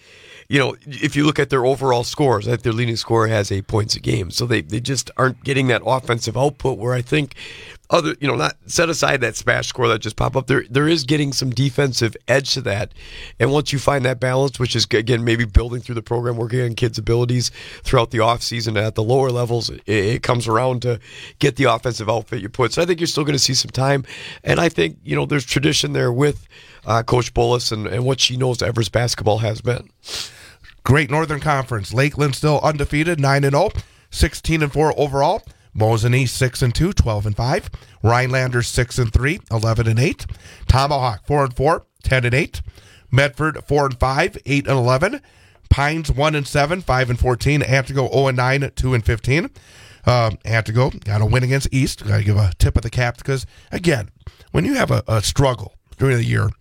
you know, if you look at their overall scores, that their leading scorer has eight points a game. So they, they just aren't getting that offensive output where I think other, you know, not set aside that smash score that just popped up. There, there is getting some defensive edge to that. And once you find that balance, which is, again, maybe building through the program, working on kids' abilities throughout the offseason at the lower levels, it, it comes around to get the offensive outfit you put. So I think you're still going to see some time. And I think, you know, there's tradition there with uh, Coach Bullis and, and what she knows Everest basketball has been. Great Northern Conference. Lakeland still undefeated, nine and oh, sixteen and four overall. Mosinee six and two, twelve and five. Rhinelander six and three, eleven and eight. Tomahawk four and four, ten and eight. Medford four and five, eight and eleven. Pines one and seven, five and fourteen. Antigo oh and nine, two and fifteen. Uh, Antigo got a win against East. Got to give a tip of the cap because, again, when you have a, a struggle during the year,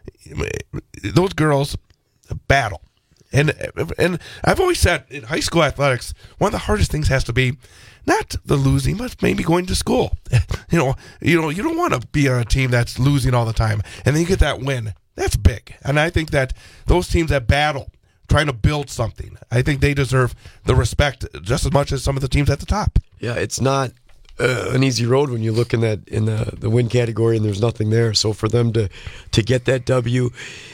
those girls battle. And and I've always said in high school athletics, one of the hardest things has to be not the losing, but maybe going to school. You know, you know, you don't want to be on a team that's losing all the time, and then you get that win. That's big. And I think that those teams that battle, trying to build something, I think they deserve the respect just as much as some of the teams at the top. Yeah, it's not uh, an easy road when you look in that in the, the win category and there's nothing there. So for them to to get that W,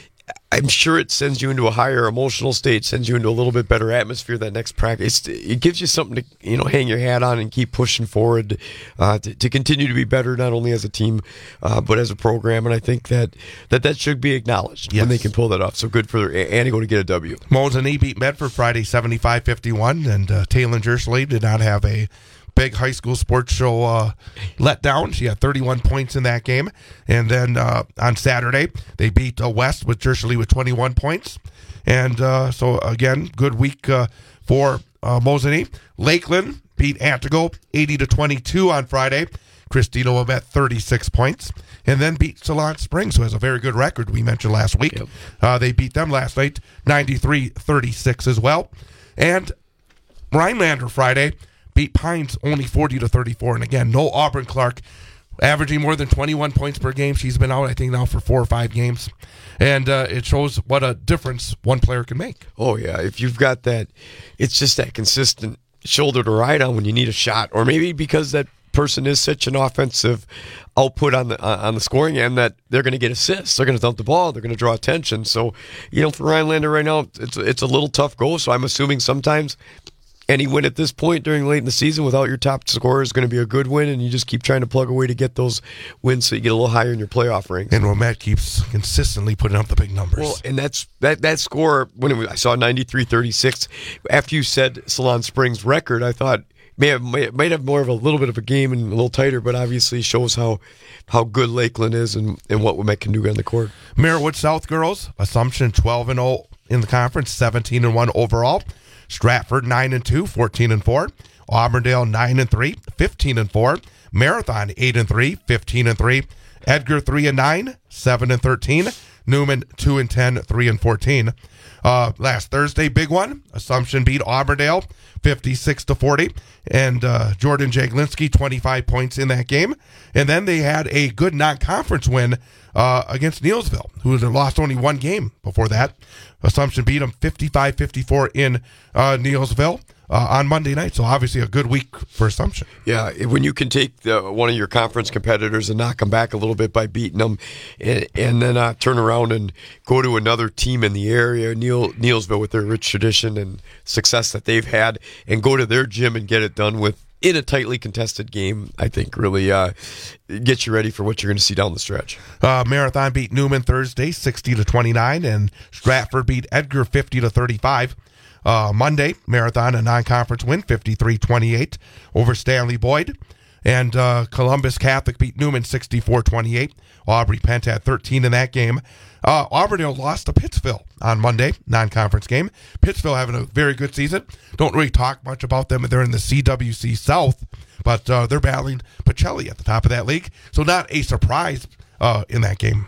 I'm sure it sends you into a higher emotional state, sends you into a little bit better atmosphere that next practice. It gives you something to, you know, hang your hat on and keep pushing forward uh, to, to continue to be better, not only as a team, uh, but as a program. And I think that that, that should be acknowledged yes. when they can pull that off. So good for Antigo to get a W. Mosinee beat Medford Friday seventy-five fifty-one, and uh, Taylor Jersley did not have a big high school sports show uh, letdown. She had thirty-one points in that game. And then uh, on Saturday, they beat uh, West with Jersley with twenty-one points. And uh, so, again, good week uh, for uh, Mosinee. Lakeland beat Antigo eighty to twenty-two on Friday. Christina Wabet, thirty-six points. And then beat Salant Springs, who has a very good record we mentioned last week. Yep. Uh, they beat them last night, ninety-three thirty-six as well. And Rhinelander Friday beat Pines only forty to thirty-four. And again, no Auburn Clark, averaging more than twenty-one points per game. She's been out, I think, now for four or five games. And uh, it shows what a difference one player can make. Oh, yeah. If you've got that, it's just that consistent shoulder to ride on when you need a shot. Or maybe because that person is such an offensive output on the uh, on the scoring end that they're going to get assists. They're going to dump the ball. They're going to draw attention. So, you know, for Rhinelander right now, it's, it's a little tough go. So I'm assuming sometimes any win at this point during late in the season without your top scorer is going to be a good win, and you just keep trying to plug away to get those wins so you get a little higher in your playoff ranks. And Romette keeps consistently putting up the big numbers. Well, and that's that that score, when it was, I saw ninety-three thirty-six, after you said Salant Springs record, I thought may have may, might have more of a little bit of a game and a little tighter, but obviously shows how how good Lakeland is and, and what Romette can do on the court. Merriwood South girls, Assumption twelve and oh in the conference, seventeen and one overall. Stratford nine and two, fourteen and four. Auburndale nine and three, fifteen and four. Marathon eight and three, fifteen and three. Edgar three and nine, seven and thirteen. Newman two and ten, three and fourteen. Uh, last Thursday, big one. Assumption beat Auburndale fifty-six to forty, and uh, Jordan Jaglinski twenty-five points in that game. And then they had a good non-conference win uh, against Neillsville, who had lost only one game before that. Assumption beat them fifty-five fifty-four in uh, Neillsville uh, on Monday night. So obviously a good week for Assumption. Yeah, when you can take the, one of your conference competitors and knock them back a little bit by beating them, and, and then uh, turn around and go to another team in the area, Neil, Neillsville with their rich tradition and success that they've had, and go to their gym and get it done with in a tightly contested game, I think really uh, gets you ready for what you're going to see down the stretch. Uh, Marathon beat Newman Thursday sixty to twenty-nine, and Stratford beat Edgar fifty to thirty-five. Uh, Monday, Marathon a non-conference win fifty-three twenty-eight over Stanley Boyd. And uh, Columbus Catholic beat Newman sixty-four twenty-eight. Aubrey Pent had thirteen in that game. Uh, Auburndale lost to Pittsville on Monday, non-conference game. Pittsville having a very good season. Don't really talk much about them. They're in the C W C South, but uh, they're battling Pacelli at the top of that league. So not a surprise uh, in that game.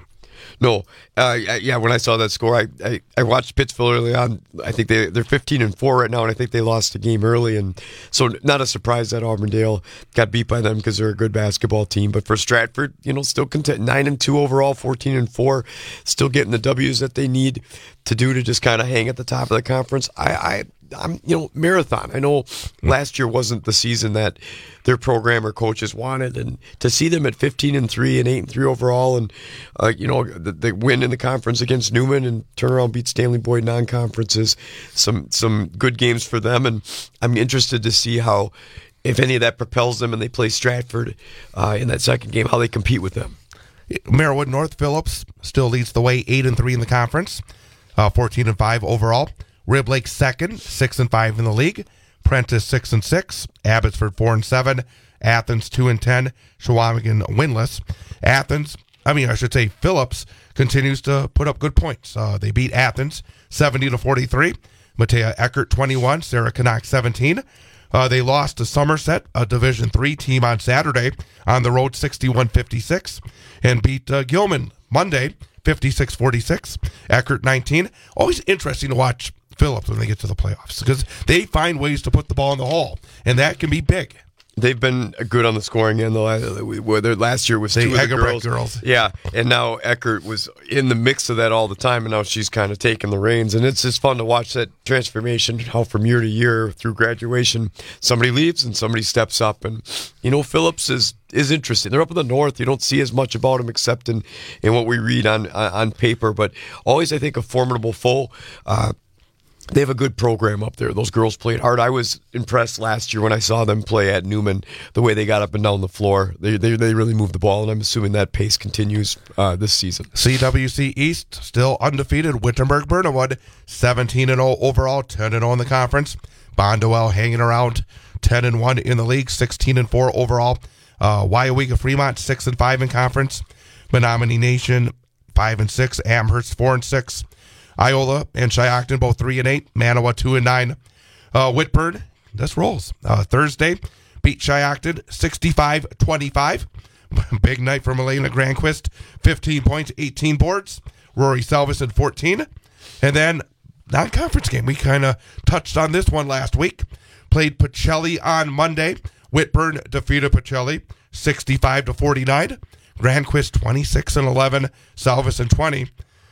No, uh, yeah. When I saw that score, I, I, I watched Pittsfield early on. I think they they're fifteen and four right now, and I think they lost a game early, and so not a surprise that Auburndale got beat by them because they're a good basketball team. But for Stratford, you know, still content nine and two overall, fourteen and four, still getting the W's that they need to do to just kind of hang at the top of the conference. I, I I'm you know Marathon. I know last year wasn't the season that their program or coaches wanted, and to see them at fifteen and three and eight and three overall, and uh, you know the, the win in the conference against Newman and turn around beat Stanley Boyd non-conferences, some some good games for them, and I'm interested to see how, if any of that propels them and they play Stratford uh, in that second game, how they compete with them. Merriwood North Phillips still leads the way, eight and three in the conference, uh, fourteen and five overall. Rib Lake second, six and five in the league. Prentice six and six. Abbotsford four and seven. Athens two and ten. Shawamigan winless. Athens, I mean, I should say Phillips continues to put up good points. Uh, they beat Athens seventy to forty-three. Matea Eckert twenty-one. Sarah Canuck seventeen. Uh, they lost to Somerset, a Division three team, on Saturday on the road sixty-one fifty-six, and beat uh, Gilman Monday fifty-six forty-six. Eckert nineteen. Always interesting to watch Phillips when they get to the playoffs because they find ways to put the ball in the hole, and that can be big. They've been good on the scoring end. Whether last year was they two of the girls. girls, yeah, and now Eckert was in the mix of that all the time, and now she's kind of taking the reins, and it's just fun to watch that transformation. How from year to year through graduation, somebody leaves and somebody steps up, and you know Phillips is is interesting. They're up in the north. You don't see as much about them except in in what we read on on paper, but always I think a formidable foe. Uh, They have a good program up there. Those girls played hard. I was impressed last year when I saw them play at Newman, the way they got up and down the floor. They they, they really moved the ball, and I'm assuming that pace continues uh, this season. C W C East still undefeated. Wittenberg-Burnhamwood seventeen and oh overall, ten and oh in the conference. Bondwell hanging around ten and one in the league, sixteen and four overall. Uh, Wyowega Fremont six and five in conference. Menominee Nation five and six. Amherst four and six. Iola and Shiocton both three and eight. Manawa two and nine. Uh, Whitburn, this rolls. Uh, Thursday beat Shiocton sixty-five twenty-five. Big night for Melena Granquist. fifteen points, eighteen boards. Rory Selvison fourteen. And then non-conference game. We kind of touched on this one last week. Played Pacelli on Monday. Whitburn defeated Pacelli sixty-five to forty-nine. Granquist twenty-six and eleven. Selvison twenty.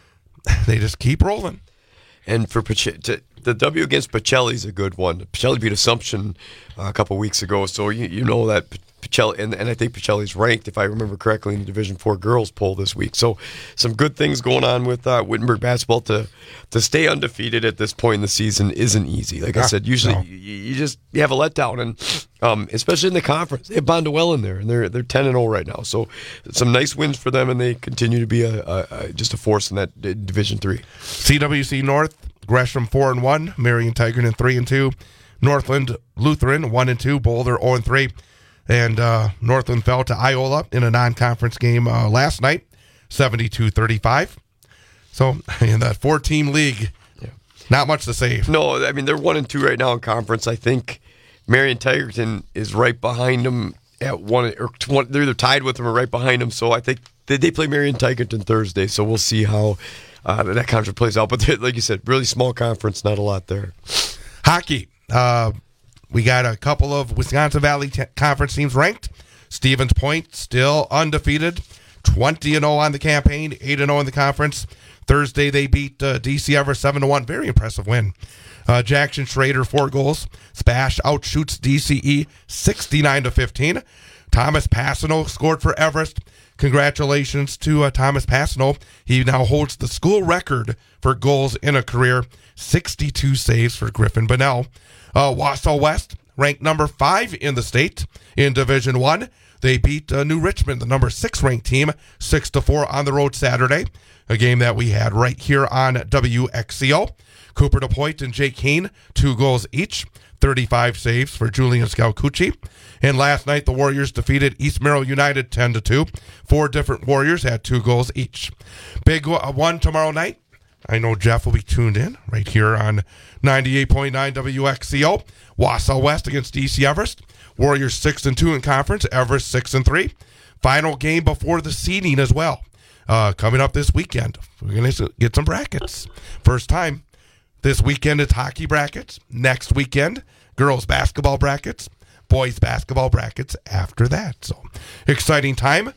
They just keep rolling. And for Pace- to, the W against Pacelli is a good one. Pacelli beat Assumption uh, a couple weeks ago, so you, you know that Pacelli, and, and I think Pacelli's ranked, if I remember correctly, in the Division four girls poll this week. So some good things going on with uh, Wittenberg basketball. To to stay undefeated at this point in the season isn't easy. Like I said, usually no. you, you just you have a letdown, and um, especially in the conference, they have Bondwell in there, and they're they're ten and zero right now. So some nice wins for them, and they continue to be a, a, a just a force in that uh, Division three. C W C North, Gresham four and one, Marion Tigerton three and two, Northland Lutheran one and two, Boulder zero and three. And uh, Northland fell to Iola in a non-conference game uh, last night, seventy-two thirty-five. So in that four-team league, yeah. Not much to say. No, I mean, they're one and two right now in conference. I think Marion Tigerton is right behind them at one, or one, they're either tied with them or right behind them. So I think they, they play Marion Tigerton Thursday, so we'll see how uh, that conference plays out. But like you said, really small conference, not a lot there. Hockey. Uh, We got a couple of Wisconsin Valley t- Conference teams ranked. Stevens Point still undefeated, twenty and oh on the campaign, eight and oh in the conference. Thursday they beat uh, D C Everest seven to one. Very impressive win. Uh, Jackson Schrader, four goals. Spash outshoots D C E sixty-nine to fifteen. Thomas Passano scored for Everest. Congratulations to uh, Thomas Passano. He now holds the school record for goals in a career. sixty-two saves for Griffin Bunnell. Uh, Wausau West, ranked number five in the state in Division One. They beat uh, New Richmond, the number six ranked team, six to four on the road Saturday. A game that we had right here on W X C O. Cooper DePoit and Jake Kane, two goals each. thirty-five saves for Julian Scalcucci. And last night, the Warriors defeated East Merrill United ten to two. Four different Warriors had two goals each. Big one tomorrow night. I know Jeff will be tuned in right here on ninety-eight point nine W X C O. Wausau West against D C Everest. Warriors six and two in conference. Everest six and three. Final game before the seeding as well. uh, coming up this weekend. We're going to get some brackets. First time this weekend, it's hockey brackets. Next weekend, girls basketball brackets, boys basketball brackets after that. So, exciting time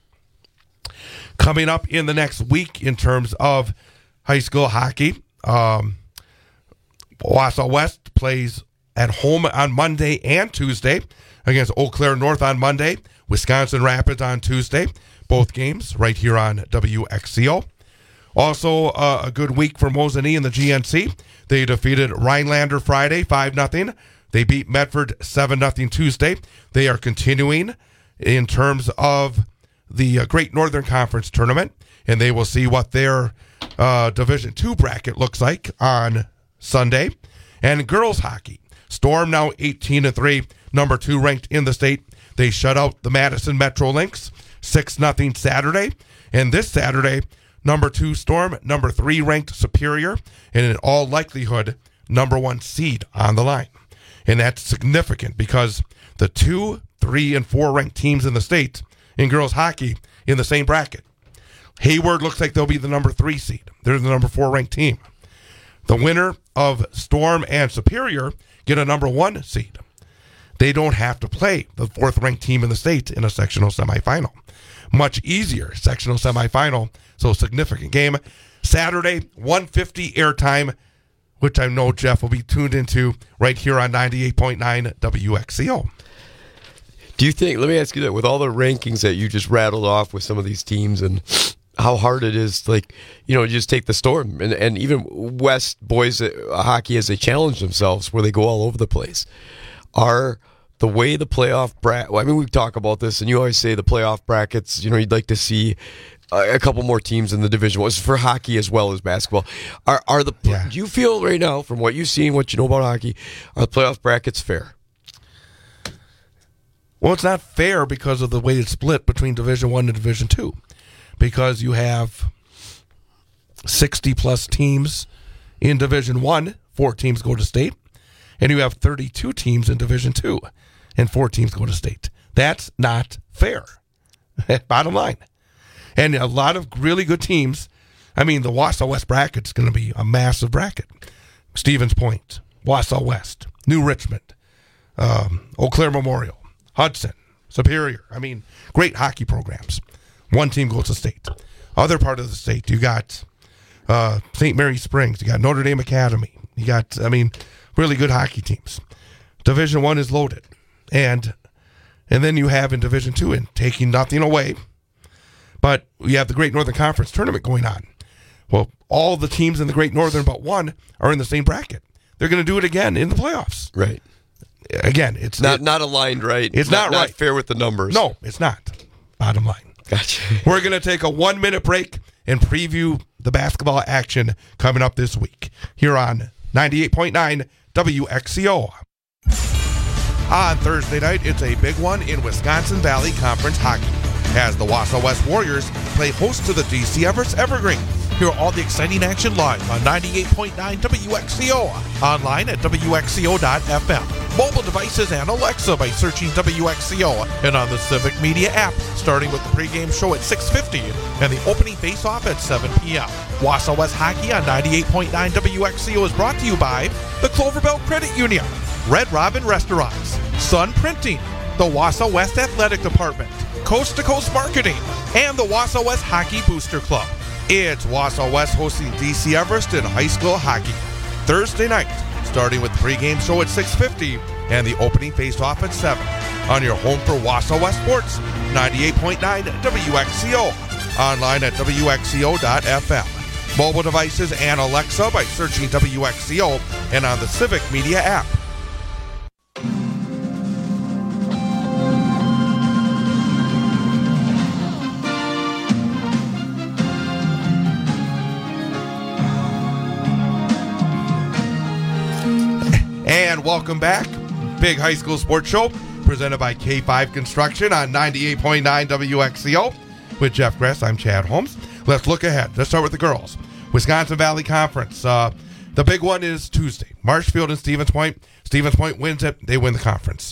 coming up in the next week in terms of high school hockey. Um, Wausau West plays at home on Monday and Tuesday against Eau Claire North on Monday, Wisconsin Rapids on Tuesday. Both games right here on W X C O. Also, uh, a good week for Mosinee in the G N C. They defeated Rhinelander Friday five nothing. They beat Medford seven nothing Tuesday. They are continuing in terms of the uh, Great Northern Conference Tournament, and they will see what their uh, Division two bracket looks like on Sunday. And girls hockey. Storm now eighteen to three, number two ranked in the state. They shut out the Madison Metro Lynx six nothing Saturday. And this Saturday, number two Storm, number three ranked Superior, and in all likelihood, number one seed on the line. And that's significant because the two, three, and four ranked teams in the state in girls hockey in the same bracket. Hayward looks like they'll be the number three seed. They're the number four ranked team. The winner of Storm and Superior get a number one seed. They don't have to play the fourth ranked team in the state in a sectional semifinal. Much easier sectional semifinal, so significant game. Saturday, one fifty airtime, which I know Jeff will be tuned into right here on ninety-eight point nine W X C O. Do you think, let me ask you that, with all the rankings that you just rattled off with some of these teams and how hard it is, like, you know, just take the Storm and, and even West boys hockey as they challenge themselves where they go all over the place. Are the way the playoff bracket, well, I mean, we talk about this and you always say the playoff brackets, you know, you'd like to see a couple more teams in the division. Well, it's for hockey as well as basketball. Are are the yeah. Do you feel right now, from what you've seen, what you know about hockey, are the playoff brackets fair? Well, it's not fair because of the way it's split between Division One and Division Two, because you have sixty plus teams in Division One, four teams go to state, and you have thirty-two teams in Division Two, and four teams go to state. That's not fair. Bottom line. And a lot of really good teams. I mean, the Wausau West bracket is going to be a massive bracket. Stevens Point, Wausau West, New Richmond, um, Eau Claire Memorial, Hudson, Superior. I mean, great hockey programs. One team goes to state. Other part of the state, you got uh, Saint Mary Springs. You got Notre Dame Academy. You got, I mean, really good hockey teams. Division One is loaded. And and then you have in Division Two, and taking nothing away, but you have the Great Northern Conference Tournament going on. Well, all the teams in the Great Northern but one are in the same bracket. They're going to do it again in the playoffs. Right. Again, it's not it, not aligned right. It's not, not right. Not fair with the numbers. No, it's not. Bottom line. Gotcha. We're going to take a one-minute break and preview the basketball action coming up this week here on ninety-eight point nine W X C O. On Thursday night, it's a big one in Wisconsin Valley Conference hockey as the Wausau West Warriors play host to the D C Everest Evergreen. Hear all the exciting action live on ninety-eight point nine W X C O, online at W X C O dot F M, mobile devices and Alexa by searching W X C O, and on the Civic Media app, starting with the pregame show at six fifty and the opening face-off at seven p.m. Wausau West Hockey on ninety-eight point nine W X C O is brought to you by the Cloverbelt Credit Union, Red Robin Restaurants, Sun Printing, the Wausau West Athletic Department, Coast to Coast Marketing, and the Wausau West Hockey Booster Club. It's Wausau West hosting D C Everest in high school hockey Thursday night, starting with the pregame show at six fifty and the opening face-off at seven on your home for Wausau West Sports, ninety-eight point nine W X C O, online at W X C O dot F M, mobile devices and Alexa by searching W X C O, and on the Civic Media app. And welcome back. Big High School Sports Show presented by K five Construction on ninety-eight point nine W X C O. With Jeff Gress, I'm Chad Holmes. Let's look ahead. Let's start with the girls. Wisconsin Valley Conference. Uh, the big one is Tuesday. Marshfield and Stevens Point. Stevens Point wins it. They win the conference.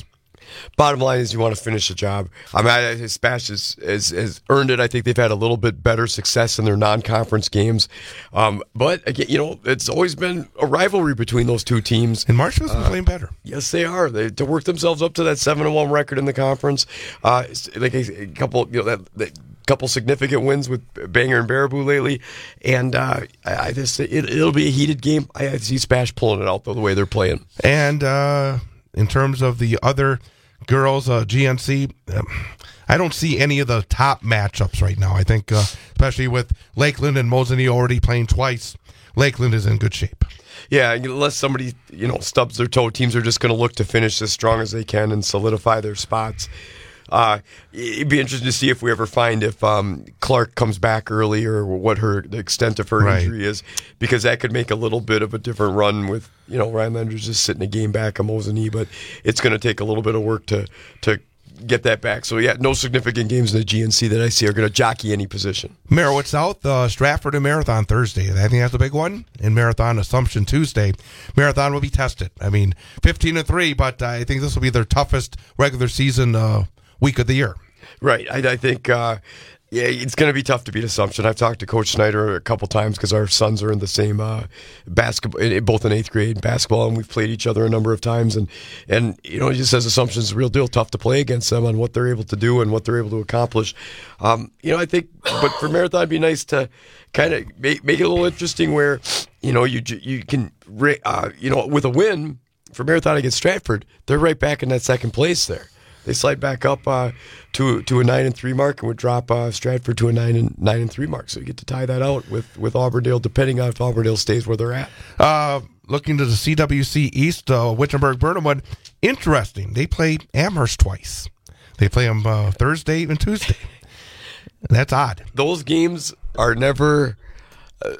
Bottom line is you want to finish the job. I mean, I, Spash has, has, has earned it. I think they've had a little bit better success in their non-conference games. Um, but, again, you know, it's always been a rivalry between those two teams. And Marshall's been uh, playing better. Yes, they are. They to work themselves up to that seven and one record in the conference. Uh, like a, a couple, you know, that, that couple significant wins with Bangor and Baraboo lately. And uh, I, I just it, it'll be a heated game. I, I see Spash pulling it out, though, the way they're playing. And uh, in terms of the other girls, uh, G N C, um, I don't see any of the top matchups right now. I think, uh, especially with Lakeland and Mosinee already playing twice, Lakeland is in good shape. Yeah, unless somebody, you know, stubs their toe, teams are just going to look to finish as strong as they can and solidify their spots. Uh, it'd be interesting to see if we ever find if um, Clark comes back early or what her the extent of her right. injury is, because that could make a little bit of a different run with, you know, Rhinelanders just sitting a game back of Mosinee, but it's going to take a little bit of work to to get that back. So, yeah, no significant games in the G N C that I see are going to jockey any position. Merowith South, uh, Stratford and Marathon Thursday. I think that's a big one. And Marathon Assumption Tuesday. Marathon will be tested. I mean, fifteen and three, but I think this will be their toughest regular season uh, week of the year. Right. I, I think, uh, yeah, it's going to be tough to beat Assumption. I've talked to Coach Snyder a couple times because our sons are in the same uh, basketball, both in eighth grade basketball, and we've played each other a number of times. And, and you know, he just says Assumption's a real deal. Tough to play against them on what they're able to do and what they're able to accomplish. Um, you know, I think, but for Marathon, it'd be nice to kind of make, make it a little interesting where, you know, you you can, uh, you know, with a win for Marathon against Stratford, they're right back in that second place there. They slide back up uh, to to a nine and three mark and would drop uh, Stratford to a nine and nine and three mark. So you get to tie that out with with Auburndale, depending on if Auburndale stays where they're at. Uh, looking to the C W C East, uh, Wittenberg-Burnham, interesting. They play Amherst twice. They play them uh, Thursday and Tuesday. That's odd. Those games are never. Uh,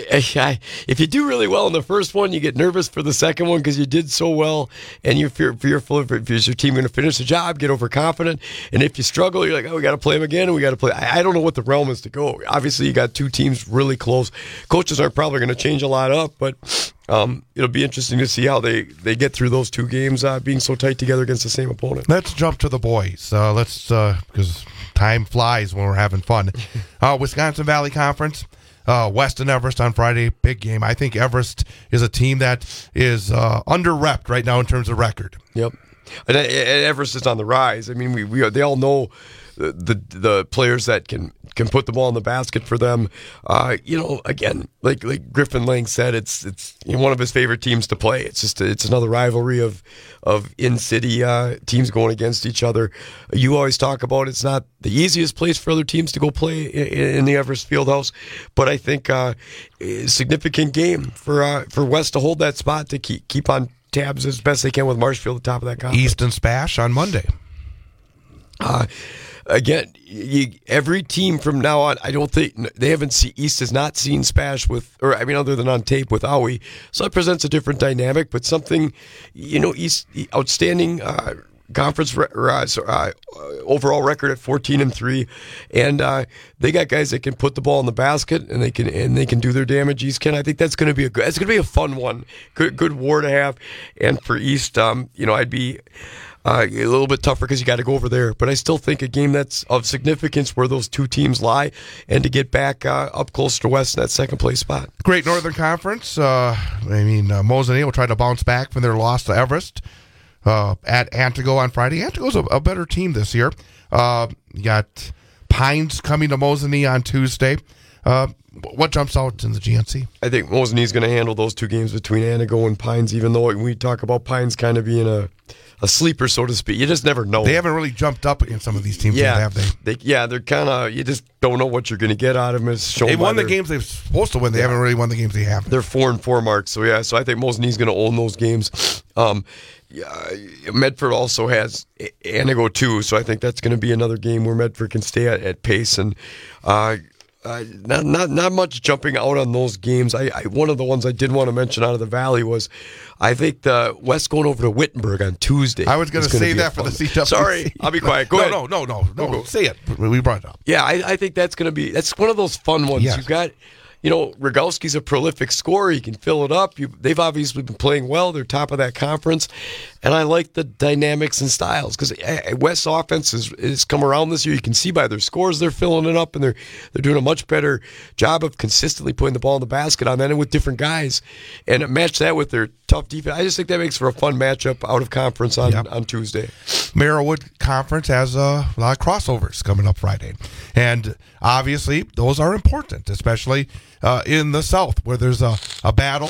if you do really well in the first one, you get nervous for the second one because you did so well, and you're fear, fearful if, if is your team going to finish the job, get overconfident, and if you struggle, you're like, oh, we got to play them again, and we got to play. I, I don't know what the realm is to go. Obviously, you got two teams really close. Coaches aren't probably going to change a lot up, but um, it'll be interesting to see how they, they get through those two games uh, being so tight together against the same opponent. Let's jump to the boys. Uh, let's because uh, time flies when we're having fun. Uh, Wisconsin Valley Conference. Uh, Weston Everest on Friday, big game. I think Everest is a team that is uh, under-repped right now in terms of record. Yep, and, and Everest is on the rise. I mean, we, we they all know the, the the players that can can put the ball in the basket for them. Uh, you know, again, like like Griffin Lang said, it's it's you know, one of his favorite teams to play. It's just it's another rivalry of of in-city uh, teams going against each other. You always talk about it's not the easiest place for other teams to go play in, in the Everest Fieldhouse, but I think uh, a significant game for uh, for West to hold that spot to keep keep on tabs as best they can with Marshfield at the top of that conference. Easton Spash on Monday. Uh, again, you, every team from now on, I don't think they haven't seen East has not seen Spash with, or I mean, other than on tape with Aui. So that presents a different dynamic, but something, you know, East outstanding uh, conference re- uh, uh, overall record at fourteen and three, and uh, they got guys that can put the ball in the basket and they can and they can do their damage. East can, I think that's going to be a good, it's going to be a fun one, good good war to have, and for East, um, you know, I'd be. Uh, a little bit tougher because you got to go over there. But I still think a game that's of significance where those two teams lie and to get back uh, up close to West in that second place spot. Great Northern Conference. Uh, I mean, uh, Mosinee will try to bounce back from their loss to Everest uh, at Antigo on Friday. Antigo's a, a better team this year. Uh, you got Pines coming to Mosinee on Tuesday. Uh, what jumps out in the G N C? I think Mosinee is going to handle those two games between Antigo and Pines, even though we talk about Pines kind of being a a sleeper, so to speak. You just never know. They haven't really jumped up against some of these teams, yeah, yet, have they? they? Yeah, they're kind of, you just don't know what you're going to get out of them. They won the their, games they're supposed to win. They yeah. haven't really won the games they have. They're four and four marks, so yeah, so I think Mosinee going to own those games. Um, yeah, Medford also has Antigo too, so I think that's going to be another game where Medford can stay at, at pace. And uh, Uh, not not not much jumping out on those games. I, I one of the ones I did want to mention out of the Valley was, I think the West going over to Wittenberg on Tuesday. I was going to say that for the C W C. Sorry, I'll be quiet. Go no, ahead. No, no, no, no, no. Say it. We brought it up. Yeah, I, I think that's going to be that's one of those fun ones. Yes. You've got you know, Rogowski's a prolific scorer. He can fill it up. You, they've obviously been playing well. They're top of that conference. And I like the dynamics and styles because West's offense has, has come around this year. You can see by their scores they're filling it up, and they're they're doing a much better job of consistently putting the ball in the basket on that and with different guys. And match that with their tough defense. I just think that makes for a fun matchup out of conference on, yep. on Tuesday. Merriwood Conference has a lot of crossovers coming up Friday. And obviously, those are important, especially uh, in the South where there's a, a battle.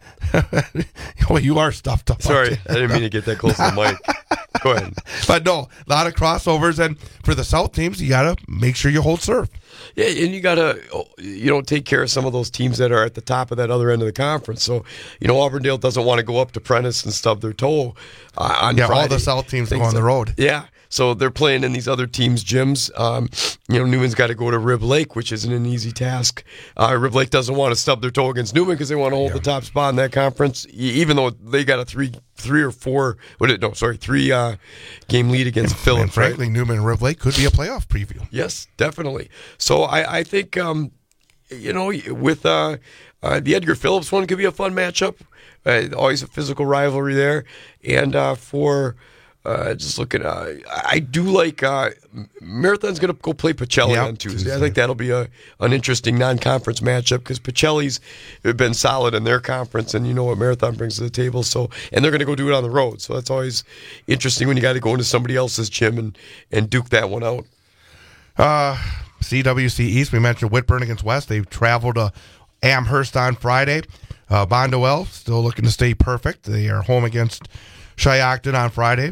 Oh, you are stuffed up. Sorry, I didn't mean to get that close to the mic. Go ahead. But no, a lot of crossovers. And for the South teams, you got to make sure you hold serve. Yeah, and you got to, you know, take care of some of those teams that are at the top of that other end of the conference. So, you know, Auburndale doesn't want to go up to Prentice and stub their toe uh, on yeah, Friday. all the South teams go on the road. Yeah. So they're playing in these other teams' gyms. Um, you know, Newman's got to go to Rib Lake, which isn't an easy task. Uh, Rib Lake doesn't want to stub their toe against Newman because they want to hold yeah. the top spot in that conference, even though they got a three, three or four. What? It, no, sorry, three uh, game lead against and, Phillips. And frankly, right? Newman and Rib Lake could be a playoff preview. Yes, definitely. So I, I think, um, you know, with uh, uh, the Edgar Phillips one could be a fun matchup. Uh, always a physical rivalry there, and uh, for. Uh, just looking, uh, I do like uh, Marathon's going to go play Pacelli yep, on Tuesday. Tuesday. I think that'll be a an interesting non-conference matchup because Pacelli's been solid in their conference, and you know what Marathon brings to the table. So, and they're going to go do it on the road. So that's always interesting when you got to go into somebody else's gym and, and duke that one out. Uh, C W C East, we mentioned Whitburn against West. They've traveled to Amherst on Friday. Uh, Bonduel still looking to stay perfect. They are home against Shiocton on Friday.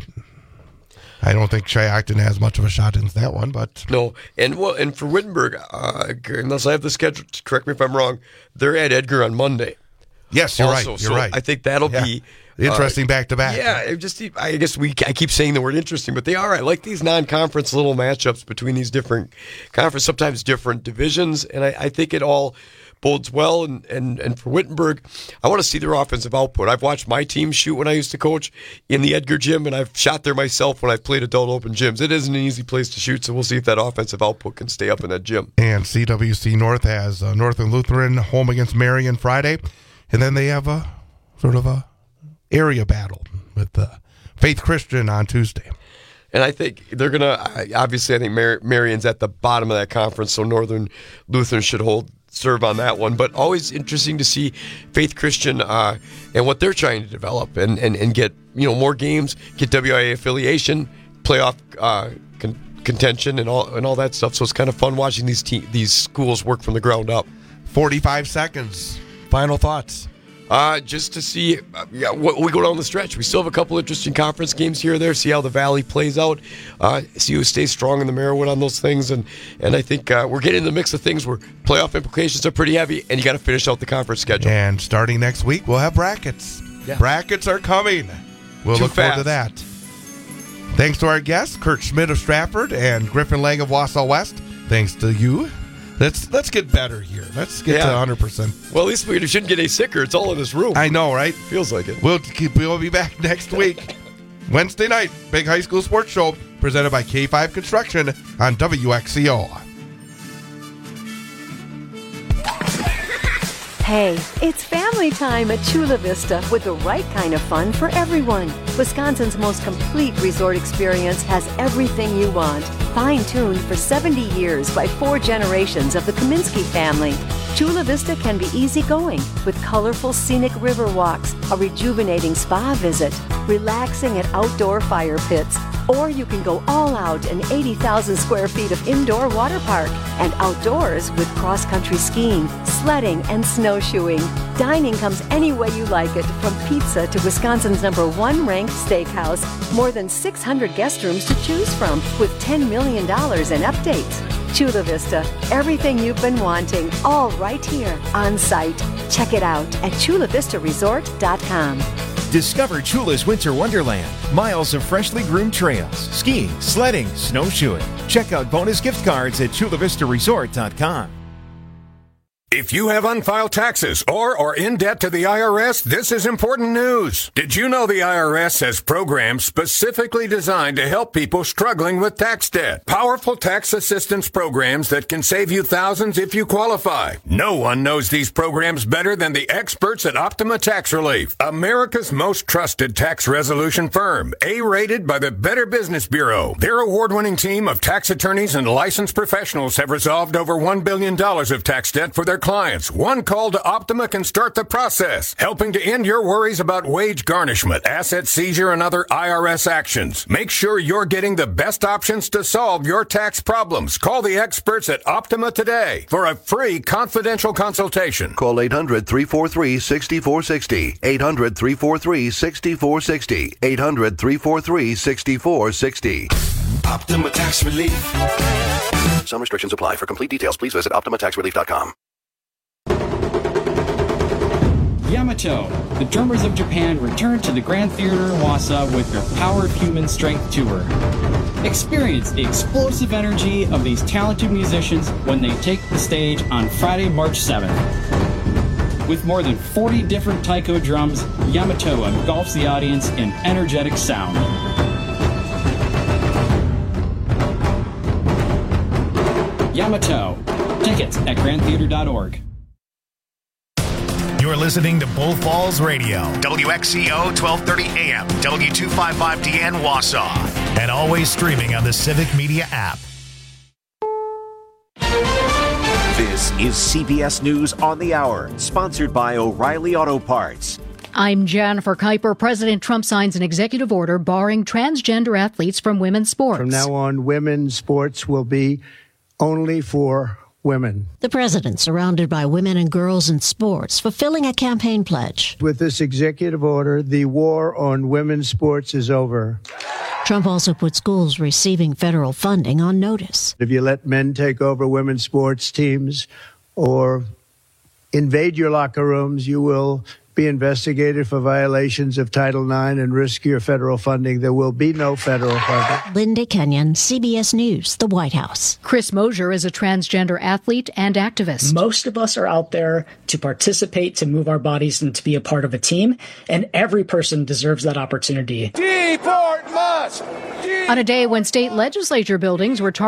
I don't think Shiocton has much of a shot in that one, but no. And well, and for Wittenberg, uh, unless I have the schedule, correct me if I'm wrong, they're at Edgar on Monday. Yes, you're also, right. You're so right. I think that'll yeah. be interesting uh, back to back. Yeah, it just I guess we I keep saying the word interesting, but they are. I like these non-conference little matchups between these different conference, sometimes different divisions, and I, I think it all bodes well, and, and, and for Wittenberg, I want to see their offensive output. I've watched my team shoot when I used to coach in the Edgar gym, and I've shot there myself when I've played adult open gyms. It isn't an easy place to shoot, so we'll see if that offensive output can stay up in that gym. And C W C North has uh, Northern Lutheran home against Marion Friday, and then they have a sort of a area battle with uh, Faith Christian on Tuesday. And I think they're going to, obviously, I think Mar- Marion's at the bottom of that conference, so Northern Lutheran should hold serve on that one. But always interesting to see Faith Christian uh, and what they're trying to develop and, and, and get, you know, more games, get W I A affiliation, playoff uh, con- contention, and all and all that stuff. So it's kind of fun watching these te- these schools work from the ground up. forty-five seconds. Final thoughts. Uh, just to see, uh, yeah, what, we go down the stretch. We still have a couple interesting conference games here or there. See how the Valley plays out. Uh, see who stays strong in the Merriwood on those things. And and I think uh, we're getting in the mix of things where playoff implications are pretty heavy, and you got to finish out the conference schedule. And starting next week, we'll have brackets. Yeah. Brackets are coming. We'll Too look fast. forward to that. Thanks to our guests, Kurt Schmidt of Stratford and Griffin Legg of Wausau West. Thanks to you. Let's let's get better here. Let's get Yeah. to one hundred percent. Well, at least we shouldn't get any sicker. It's all in this room. I know, right? Feels like it. We'll keep, we'll be back next week. Wednesday night, Big High School Sports Show, presented by K five Construction on W X C O. Hey, it's family time at Chula Vista with the right kind of fun for everyone. Wisconsin's most complete resort experience has everything you want. Fine-tuned for seventy years by four generations of the Kaminsky family. Chula Vista can be easygoing with colorful scenic river walks, a rejuvenating spa visit, relaxing at outdoor fire pits, or you can go all out in eighty thousand square feet of indoor water park and outdoors with cross-country skiing, sledding, and snowshoeing. Dining comes any way you like it, from pizza to Wisconsin's number one ranked steakhouse. More than six hundred guest rooms to choose from with ten million dollars in updates. Chula Vista, everything you've been wanting, all right here on site. Check it out at chula vista resort dot com. Discover Chula's Winter Wonderland. Miles of freshly groomed trails, skiing, sledding, snowshoeing. Check out bonus gift cards at chula vista resort dot com. If you have unfiled taxes or are in debt to the I R S, this is important news. Did you know the I R S has programs specifically designed to help people struggling with tax debt? Powerful tax assistance programs that can save you thousands if you qualify. No one knows these programs better than the experts at Optima Tax Relief, America's most trusted tax resolution firm, A-rated by the Better Business Bureau. Their award-winning team of tax attorneys and licensed professionals have resolved over one billion dollars of tax debt for their clients. One call to Optima can start the process, helping to end your worries about wage garnishment, asset seizure, and other I R S actions. Make sure you're getting the best options to solve your tax problems. Call the experts at Optima today for a free confidential consultation. Call eight hundred, three four three, six four six zero. eight hundred, three four three, six four six zero. eight hundred, three four three, six four six zero. Optima Tax Relief. Some restrictions apply. For complete details, please visit optima tax relief dot com. Yamato, the Drummers of Japan, return to the Grand Theater in Wausau with their Power of Human Strength tour. Experience the explosive energy of these talented musicians when they take the stage on Friday, March seventh. With more than forty different taiko drums, Yamato engulfs the audience in energetic sound. Yamato. Tickets at grand theater dot org. You're listening to Bull Falls Radio, W X C O twelve thirty A M, W two fifty-five D N Wausau, and always streaming on the Civic Media app. This is C B S News on the Hour, sponsored by O'Reilly Auto Parts. I'm Jennifer Kuiper. President Trump signs an executive order barring transgender athletes from women's sports. From now on, women's sports will be only for women. The president surrounded by women and girls in sports, fulfilling a campaign pledge. With this executive order, the war on women's sports is over. Trump also put schools receiving federal funding on notice. If you let men take over women's sports teams or invade your locker rooms, you will be investigated for violations of Title nine and risk your federal funding. There will be no federal funding. Linda Kenyon, C B S News, the White House. Chris Mosier is a transgender athlete and activist. Most of us are out there to participate, to move our bodies, and to be a part of a team, and every person deserves that opportunity. Deport must! On a day when state legislature buildings were targeted